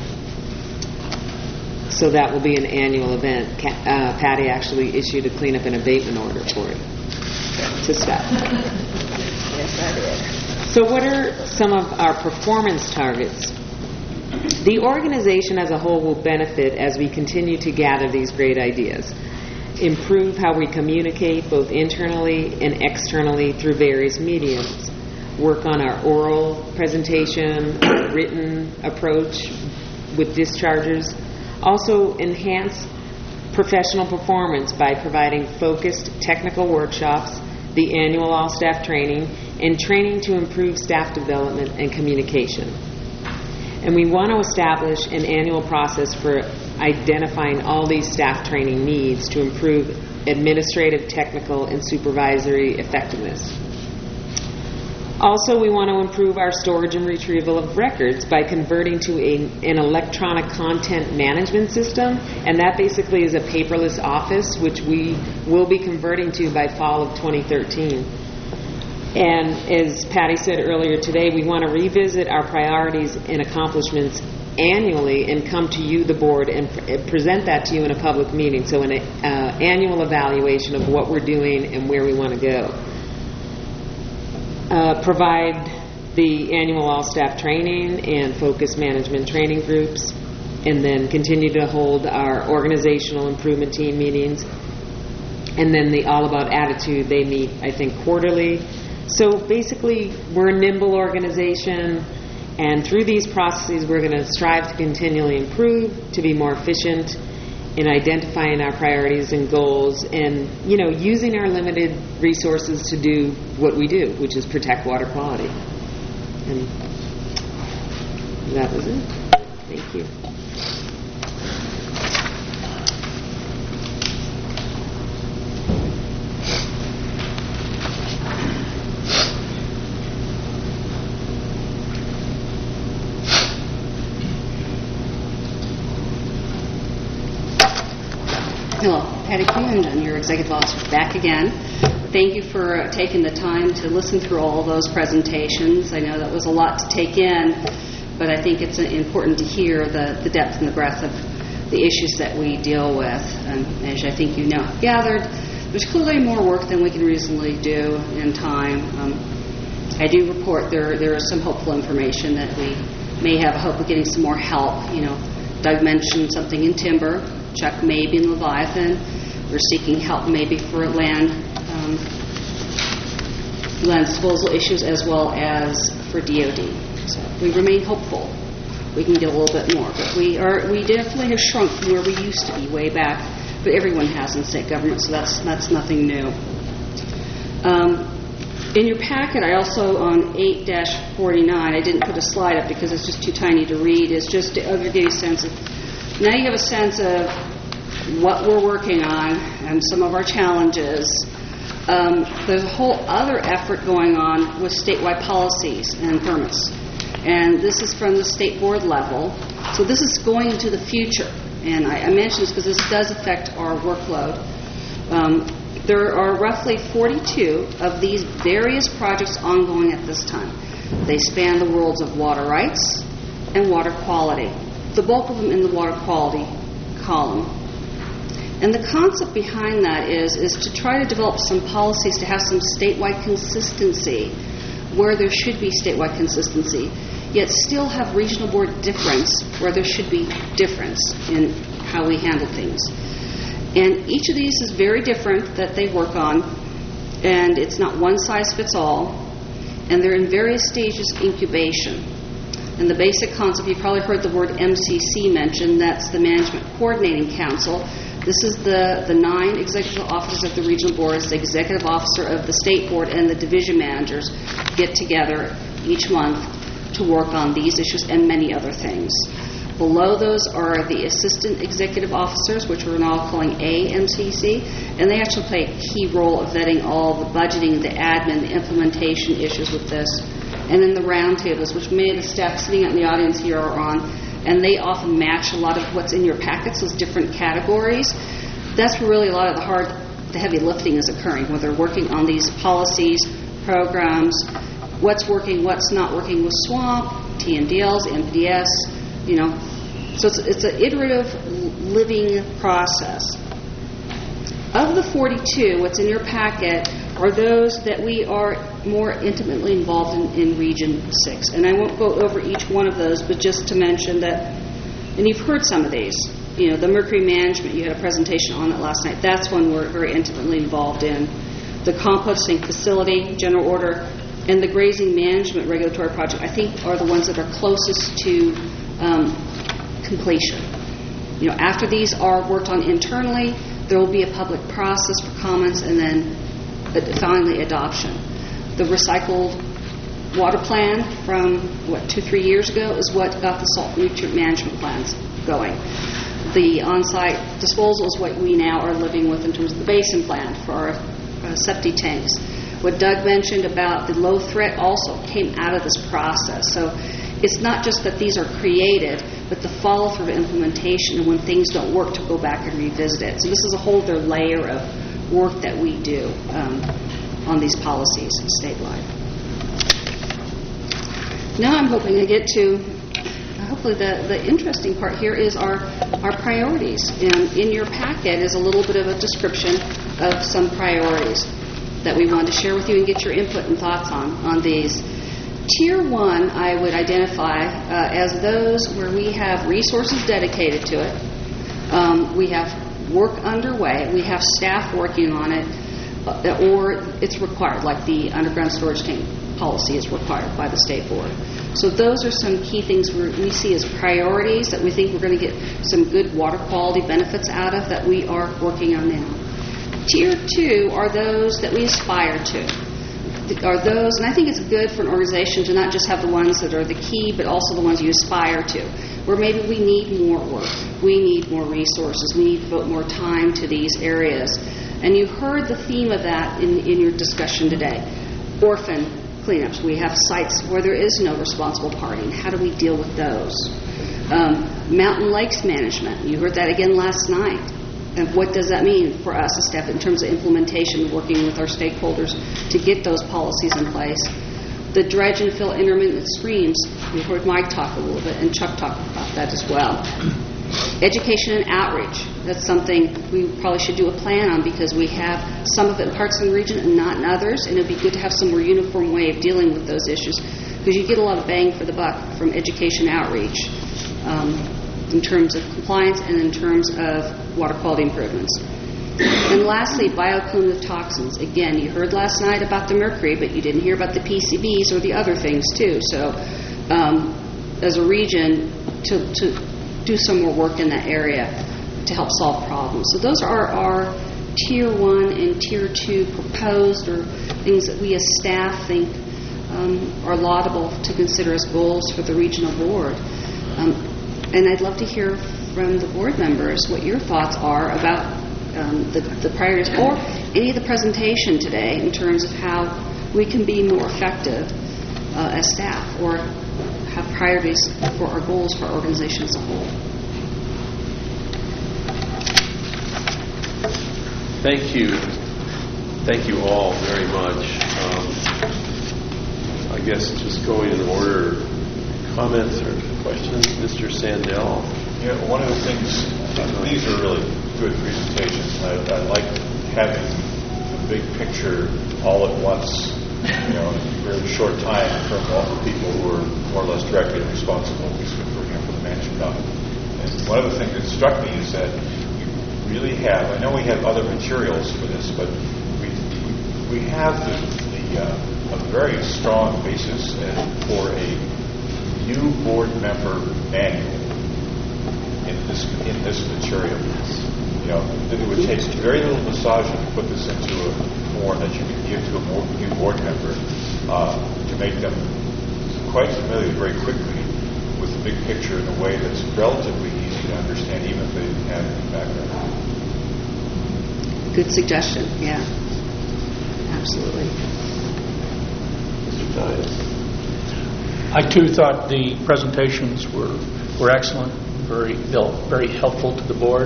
so that will be an annual event. Patty actually issued a cleanup and abatement order for it to stop. Yes, I did. So what are some of our performance targets? The organization as a whole will benefit as we continue to gather these great ideas, improve how we communicate both internally and externally through various mediums, work on our oral presentation, written approach with dischargers, also enhance professional performance by providing focused technical workshops, the annual all-staff training, and training to improve staff development and communication. And we want to establish an annual process for identifying all these staff training needs to improve administrative, technical, and supervisory effectiveness. Also, we want to improve our storage and retrieval of records by converting to an electronic content management system, and that basically is a paperless office, which we will be converting to by fall of 2013. And as Patty said earlier today, we want to revisit our priorities and accomplishments annually and come to you, the board, and present that to you in a public meeting. So an annual evaluation of what we're doing and where we want to go. Provide the annual all-staff training and focus management training groups, and then continue to hold our organizational improvement team meetings. And then the All About Attitude, they meet, I think, quarterly. So basically, we're a nimble organization, and through these processes, we're going to strive to continually improve, to be more efficient in identifying our priorities and goals, and using our limited resources to do what we do, which is protect water quality. And that was it. Thank you. Hello, Patty Cleveland, your Executive Officer, back again. Thank you for taking the time to listen through all of those presentations. I know that was a lot to take in, but I think it's important to hear the depth and the breadth of the issues that we deal with. As I think you now have gathered, there's clearly more work than we can reasonably do in time. I do report there is some hopeful information that we may have a hope of getting some more help. Doug mentioned something in timber. Chuck maybe in Leviathan. We're seeking help maybe for land disposal issues as well as for DOD. So we remain hopeful we can get a little bit more. But we definitely have shrunk from where we used to be way back. But everyone has in state government, so that's nothing new. In your packet, I also on 8-49, I didn't put a slide up because it's just too tiny to read. It's just to give you a sense of. Now you have a sense of what we're working on and some of our challenges. There's a whole other effort going on with statewide policies and permits. And this is from the state board level. So this is going into the future. And I mention this because this does affect our workload. There are roughly 42 of these various projects ongoing at this time. They span the worlds of water rights and water quality. The bulk of them in the water quality column. And the concept behind that is to try to develop some policies to have some statewide consistency where there should be statewide consistency, yet still have regional board difference where there should be difference in how we handle things. And each of these is very different that they work on, and it's not one size fits all, and they're in various stages of incubation. And the basic concept, you probably heard the word MCC mentioned, that's the Management Coordinating Council. This is the 9 executive officers of the regional boards, the executive officer of the state board, and the division managers get together each month to work on these issues and many other things. Below those are the assistant executive officers, which we're now calling AMCC, and they actually play a key role of vetting all the budgeting, the admin, the implementation issues with this. And then the roundtables, which many of the staff sitting out in the audience here are on, and they often match a lot of what's in your packets, those different categories. That's where really a lot of the heavy lifting is occurring, where they're working on these policies, programs, what's working, what's not working with SWAMP, TMDLs, MPDS, So it's an iterative living process. Of the 42, what's in your packet are those that we are more intimately involved in Region 6. And I won't go over each one of those, but just to mention that, and you've heard some of these, the mercury management, you had a presentation on it last night. That's one we're very intimately involved in. The composting facility, general order, and the grazing management regulatory project, I think, are the ones that are closest to completion. After these are worked on internally, there will be a public process for comments, and then finally adoption. The recycled water plan from, 2-3 years ago is what got the salt nutrient management plans going. The on-site disposal is what we now are living with in terms of the basin plan for our septic tanks. What Doug mentioned about the low threat also came out of this process. So it's not just that these are created, but the follow-through of implementation and when things don't work to go back and revisit it. So this is a whole other layer of work that we do on these policies statewide. Now I'm hoping to get to, hopefully the interesting part here is our priorities. And in your packet is a little bit of a description of some priorities that we want to share with you and get your input and thoughts on these. Tier 1, I would identify as those where we have resources dedicated to it. We have work underway. We have staff working on it, or it's required, like the underground storage tank policy is required by the state board. So those are some key things we see as priorities that we think we're going to get some good water quality benefits out of that we are working on now. Tier 2 are those that we aspire to. Are those, and I think it's good for an organization to not just have the ones that are the key, but also the ones you aspire to, where maybe we need more work, we need more resources, we need to devote more time to these areas. And you heard the theme of that in your discussion today. Orphan cleanups. We have sites where there is no responsible party, and how do we deal with those? Mountain lakes management. You heard that again last night. And what does that mean for us as staff in terms of implementation, working with our stakeholders to get those policies in place? The dredge and fill intermittent streams, we heard Mike talk a little bit, and Chuck talk about that as well. Education and outreach, that's something we probably should do a plan on because we have some of it in parts of the region and not in others, and it would be good to have some more uniform way of dealing with those issues because you get a lot of bang for the buck from education outreach. In terms of compliance and in terms of water quality improvements. And lastly, biocumulative toxins. Again, you heard last night about the mercury, but you didn't hear about the PCBs or the other things too. So as a region, to do some more work in that area to help solve problems. So those are our Tier 1 and Tier 2 proposed or things that we as staff think are laudable to consider as goals for the regional board. And I'd love to hear from the board members what your thoughts are about the priorities or any of the presentation today in terms of how we can be more effective as staff or have priorities for our goals for our organization as a whole. Thank you. Thank you all very much. I guess just going in order, comments or questions, Mr. Sandell. Yeah, one of the things, these are really good presentations. I like having the big picture all at once, in a very short time from all the people who are more or less directly responsible, for example, the management of it. And one of the things that struck me is that we really have, I know we have other materials for this, but we have a very strong basis for a new board member manual in this material. It would take very little massaging to put this into a form that you can give to a new board member to make them quite familiar very quickly with the big picture in a way that's relatively easy to understand, even if they didn't have any background. Good suggestion. Yeah, absolutely. Mr. Dias. I too thought the presentations were excellent, very helpful to the board.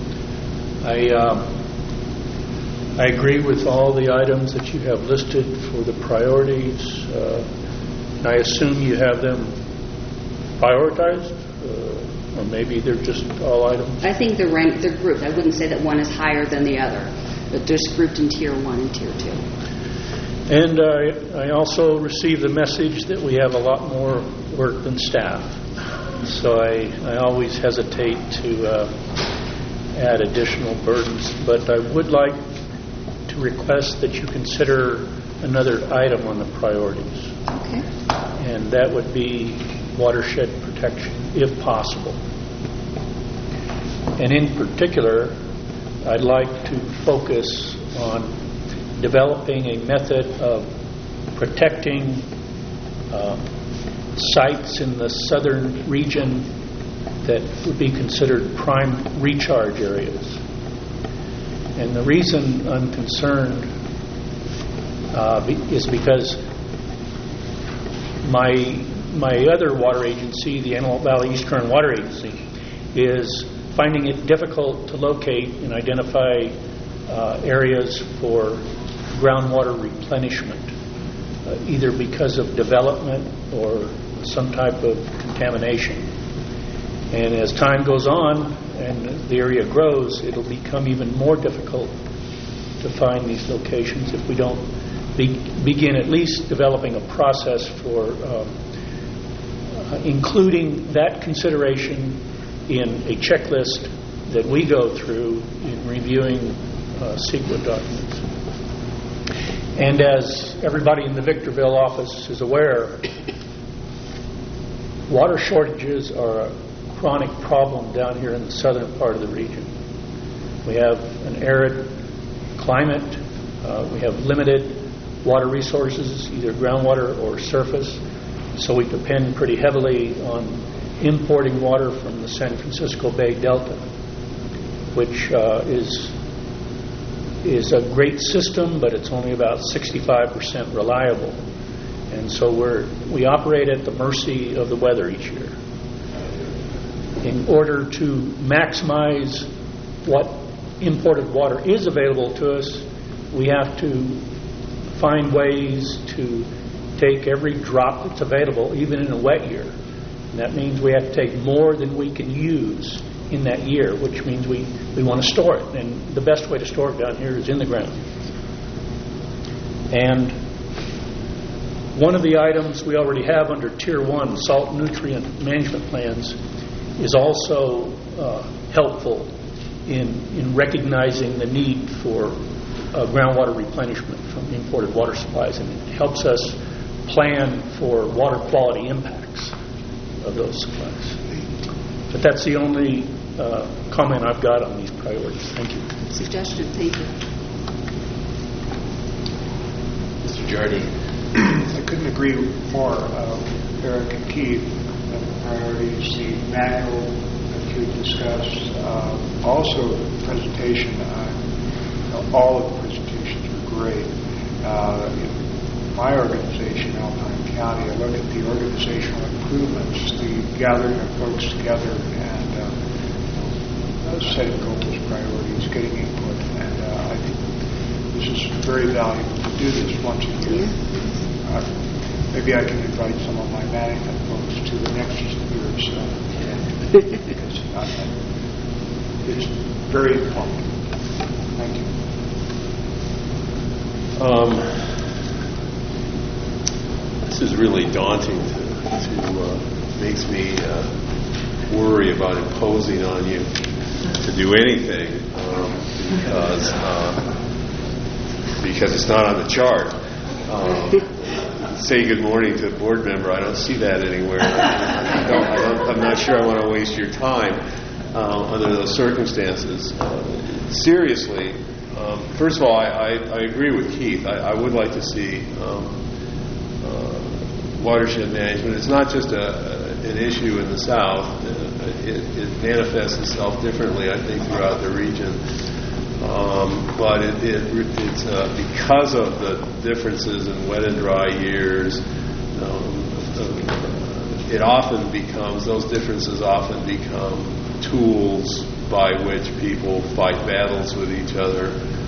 I agree with all the items that you have listed for the priorities. And I assume you have them prioritized, or maybe they're just all items. I think they're grouped. I wouldn't say that one is higher than the other, but they're grouped in Tier 1 and Tier 2. And I also received the message that we have a lot more work than staff. So I always hesitate to add additional burdens. But I would like to request that you consider another item on the priorities. Okay. And that would be watershed protection, if possible. And in particular, I'd like to focus on developing a method of protecting sites in the southern region that would be considered prime recharge areas. And the reason I'm concerned is because my other water agency, the Antelope Valley East Kern Water Agency, is finding it difficult to locate and identify areas for groundwater replenishment, either because of development or some type of contamination. And as time goes on and the area grows, it'll become even more difficult to find these locations if we don't begin at least developing a process for including that consideration in a checklist that we go through in reviewing CEQA documents. And as everybody in the Victorville office is aware, water shortages are a chronic problem down here in the southern part of the region. We have an arid climate. We have limited water resources, either groundwater or surface. So we depend pretty heavily on importing water from the San Francisco Bay Delta, which is a great system, but it's only about 65% reliable. And so we operate at the mercy of the weather each year. In order to maximize what imported water is available to us, we have to find ways to take every drop that's available, even in a wet year. And that means we have to take more than we can use in that year, which means we want to store it. And the best way to store it down here is in the ground. And one of the items we already have under Tier 1, salt nutrient management plans, is also helpful in recognizing the need for groundwater replenishment from imported water supplies, and it helps us plan for water quality impacts of those supplies. But that's the only comment I've got on these priorities. Thank you. Suggestion. Thank you. Mr. Jardy. I couldn't agree more, Eric and Keith, the priorities, the manual that you discussed, also the presentation. All of the presentations were great. In my organization, Alpine County, I look at the organizational improvements, the gathering of folks together, and setting goals, priorities, getting input, and I think this is very valuable to do this once a year. Maybe I can invite some of my management folks to the next year or so, because it's very important. Thank you. This is really daunting makes me worry about imposing on you to do anything because it's not on the chart. Say good morning to a board member. I don't see that anywhere. I'm not sure I want to waste your time under those circumstances. Seriously, first of all, I agree with Keith. I would like to see watershed management. It's not just an issue in the South. It manifests itself differently, I think, throughout the region. But it's because of the differences in wet and dry years, those differences often become tools by which people fight battles with each other,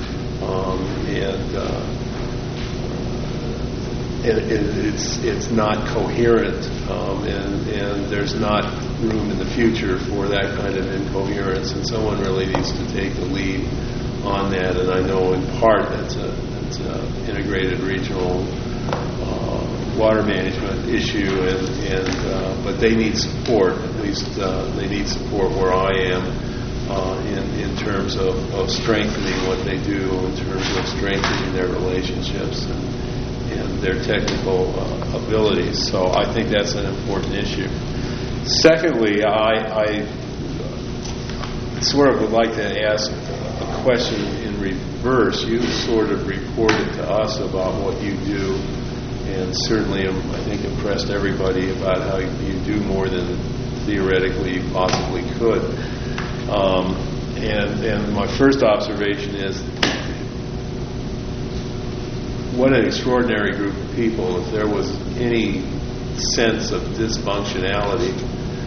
it's not coherent, and there's not room in the future for that kind of incoherence, and someone really needs to take the lead on that. And I know in part that's a integrated regional water management issue, but they need support. At least they need support where I am in terms of strengthening what they do, in terms of strengthening their relationships and their technical abilities. So I think that's an important issue. Secondly, I sort of would like to ask a question in reverse. You sort of reported to us about what you do, and certainly I think impressed everybody about how you do more than theoretically you possibly could. And my first observation is, what an extraordinary group of people. If there was any sense of dysfunctionality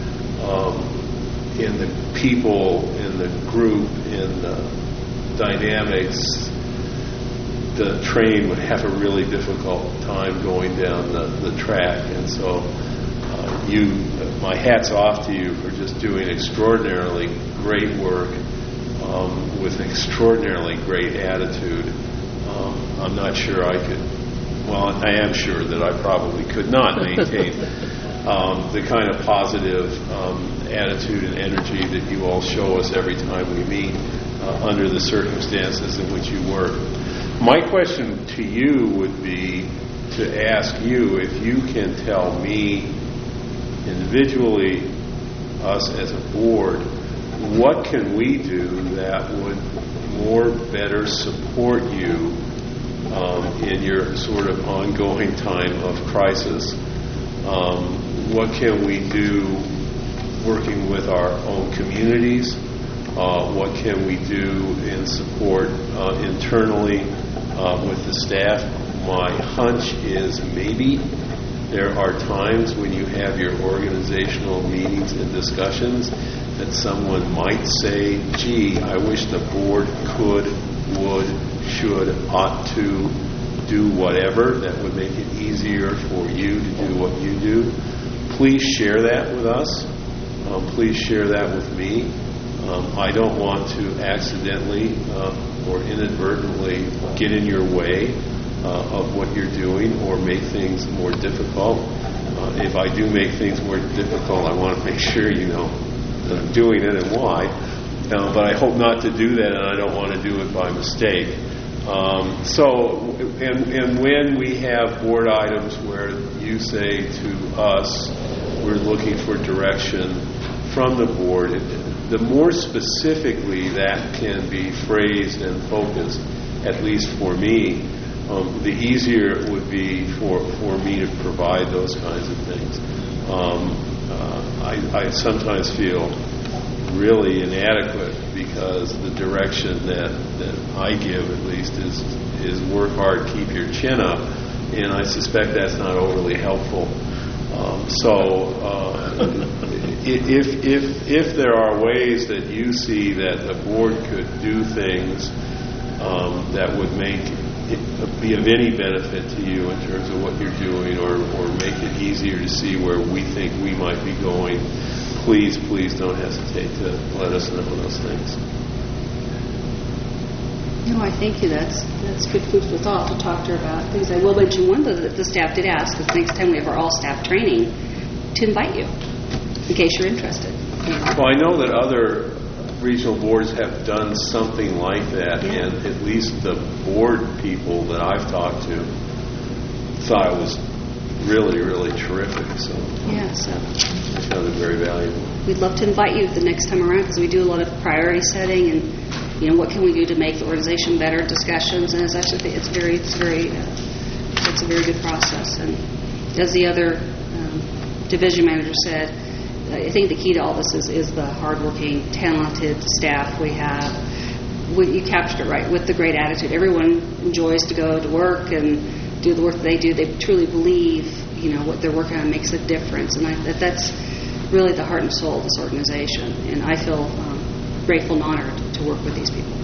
in the people, in the group, in the dynamics, the train would have a really difficult time going down the track. And so my hat's off to you for just doing extraordinarily great work with an extraordinarily great attitude. I'm not sure I could, well, I am sure that I probably could not maintain the kind of positive attitude and energy that you all show us every time we meet under the circumstances in which you work. My question to you would be to ask you if you can tell me individually, us as a board, what can we do that would better support you in your sort of ongoing time of crisis? What can we do working with our own communities? What can we do in support internally with the staff? My hunch is maybe there are times when you have your organizational meetings and discussions that someone might say, gee, I wish the board could, would, should, ought to do whatever that would make it easier for you to do what you do. Please share that with us. Please share that with me. I don't want to accidentally or inadvertently get in your way of what you're doing or make things more difficult. If I do make things more difficult, I want to make sure you know that I'm doing it and why. But I hope not to do that, and I don't want to do it by mistake. And when we have board items where you say to us, we're looking for direction from the board, the more specifically that can be phrased and focused, at least for me, the easier it would be for me to provide those kinds of things. I sometimes feel really inadequate because the direction that I give, at least, is work hard, keep your chin up, and I suspect that's not overly helpful. If there are ways that you see that the board could do things that would be of any benefit to you in terms of what you're doing, or make it easier to see where we think we might be going, please don't hesitate to let us know those things. No, I thank you. That's good food for thought to talk to her about things. I will mention one that the staff did ask, because next time we have our all-staff training, to invite you, in case you're interested. Well, I know that other regional boards have done something like that, yeah. And at least the board people that I've talked to thought it was really, really terrific. So yeah, so I found it very valuable. We'd love to invite you the next time around, because we do a lot of priority setting and what can we do to make the organization better discussions, and it's actually it's a very good process. And as the other division manager said, I think the key to all this is the hardworking, talented staff we have. You captured it right, with the great attitude. Everyone enjoys to go to work and do the work that they do. They truly believe, what they're working on makes a difference, and that's really the heart and soul of this organization. And I feel grateful and honored to work with these people.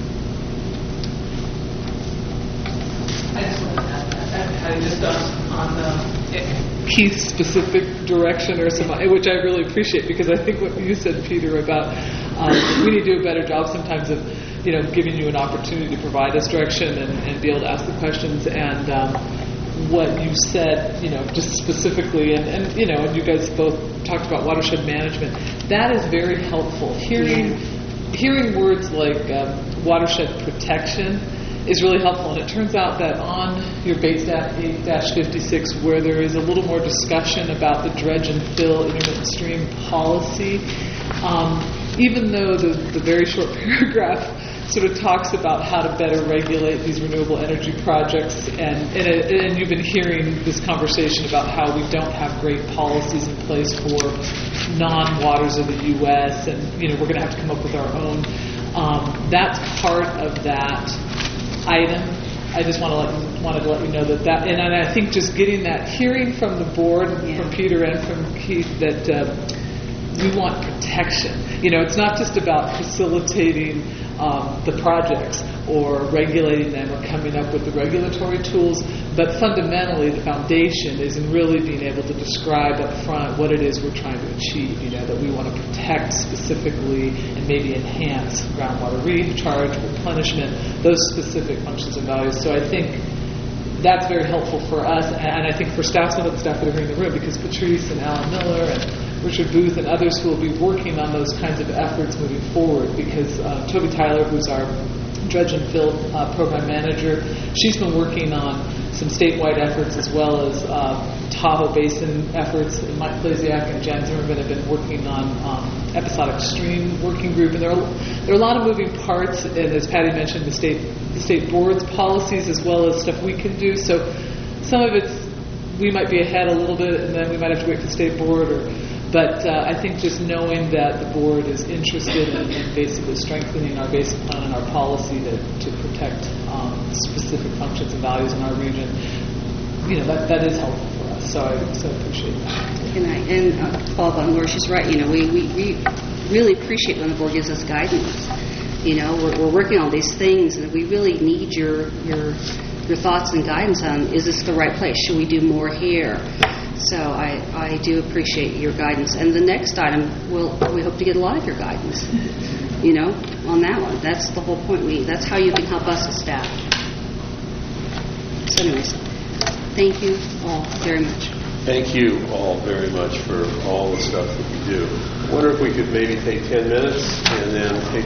I just want to add that. Just on Keith's specific direction, or which I really appreciate, because I think what you said, Peter, about we need to do a better job sometimes of giving you an opportunity to provide us direction and be able to ask the questions. And what you said, just specifically, and you guys both talked about watershed management. That is very helpful. Hearing words like watershed protection is really helpful, and it turns out that on your base stat 8-56, where there is a little more discussion about the dredge and fill intermittent stream policy, even though the very short paragraph sort of talks about how to better regulate these renewable energy projects. And you've been hearing this conversation about how we don't have great policies in place for non-waters of the U.S. and, we're going to have to come up with our own. That's part of that item. I just wanted to let you know that, and I think just getting that, hearing from the board, from Peter and from Keith, that we want protection. It's not just about facilitating the projects or regulating them or coming up with the regulatory tools, but fundamentally the foundation is in really being able to describe up front what it is we're trying to achieve, that we want to protect specifically and maybe enhance groundwater recharge, replenishment, those specific functions and values. So I think that's very helpful for us, and I think for staff, some of the staff that are here in the room, because Patrice and Alan Miller and Richard Booth and others who will be working on those kinds of efforts moving forward, because Toby Tyler, who's our Dredge and Fill program manager, she's been working on some statewide efforts as well as Tahoe Basin efforts. Mike Plasiak and Jan Zimmerman have been working on episodic stream working group, and there are a lot of moving parts, and as Patty mentioned, the state board's policies as well as stuff we can do. So some of it's, we might be ahead a little bit, and then we might have to wait for the state board, but I think just knowing that the board is interested in basically strengthening our basic plan and our policy to protect specific functions and values in our region, that is helpful for us. So I appreciate that. And follow up on Laura, she's right. We really appreciate when the board gives us guidance. We're working on these things, and we really need your thoughts and guidance on, is this the right place? Should we do more here? So I do appreciate your guidance. And the next item, we hope to get a lot of your guidance, on that one. That's the whole point. That's how you can help us as staff. So anyways, thank you all very much. Thank you all very much for all the stuff that you do. I wonder if we could maybe take 10 minutes and then take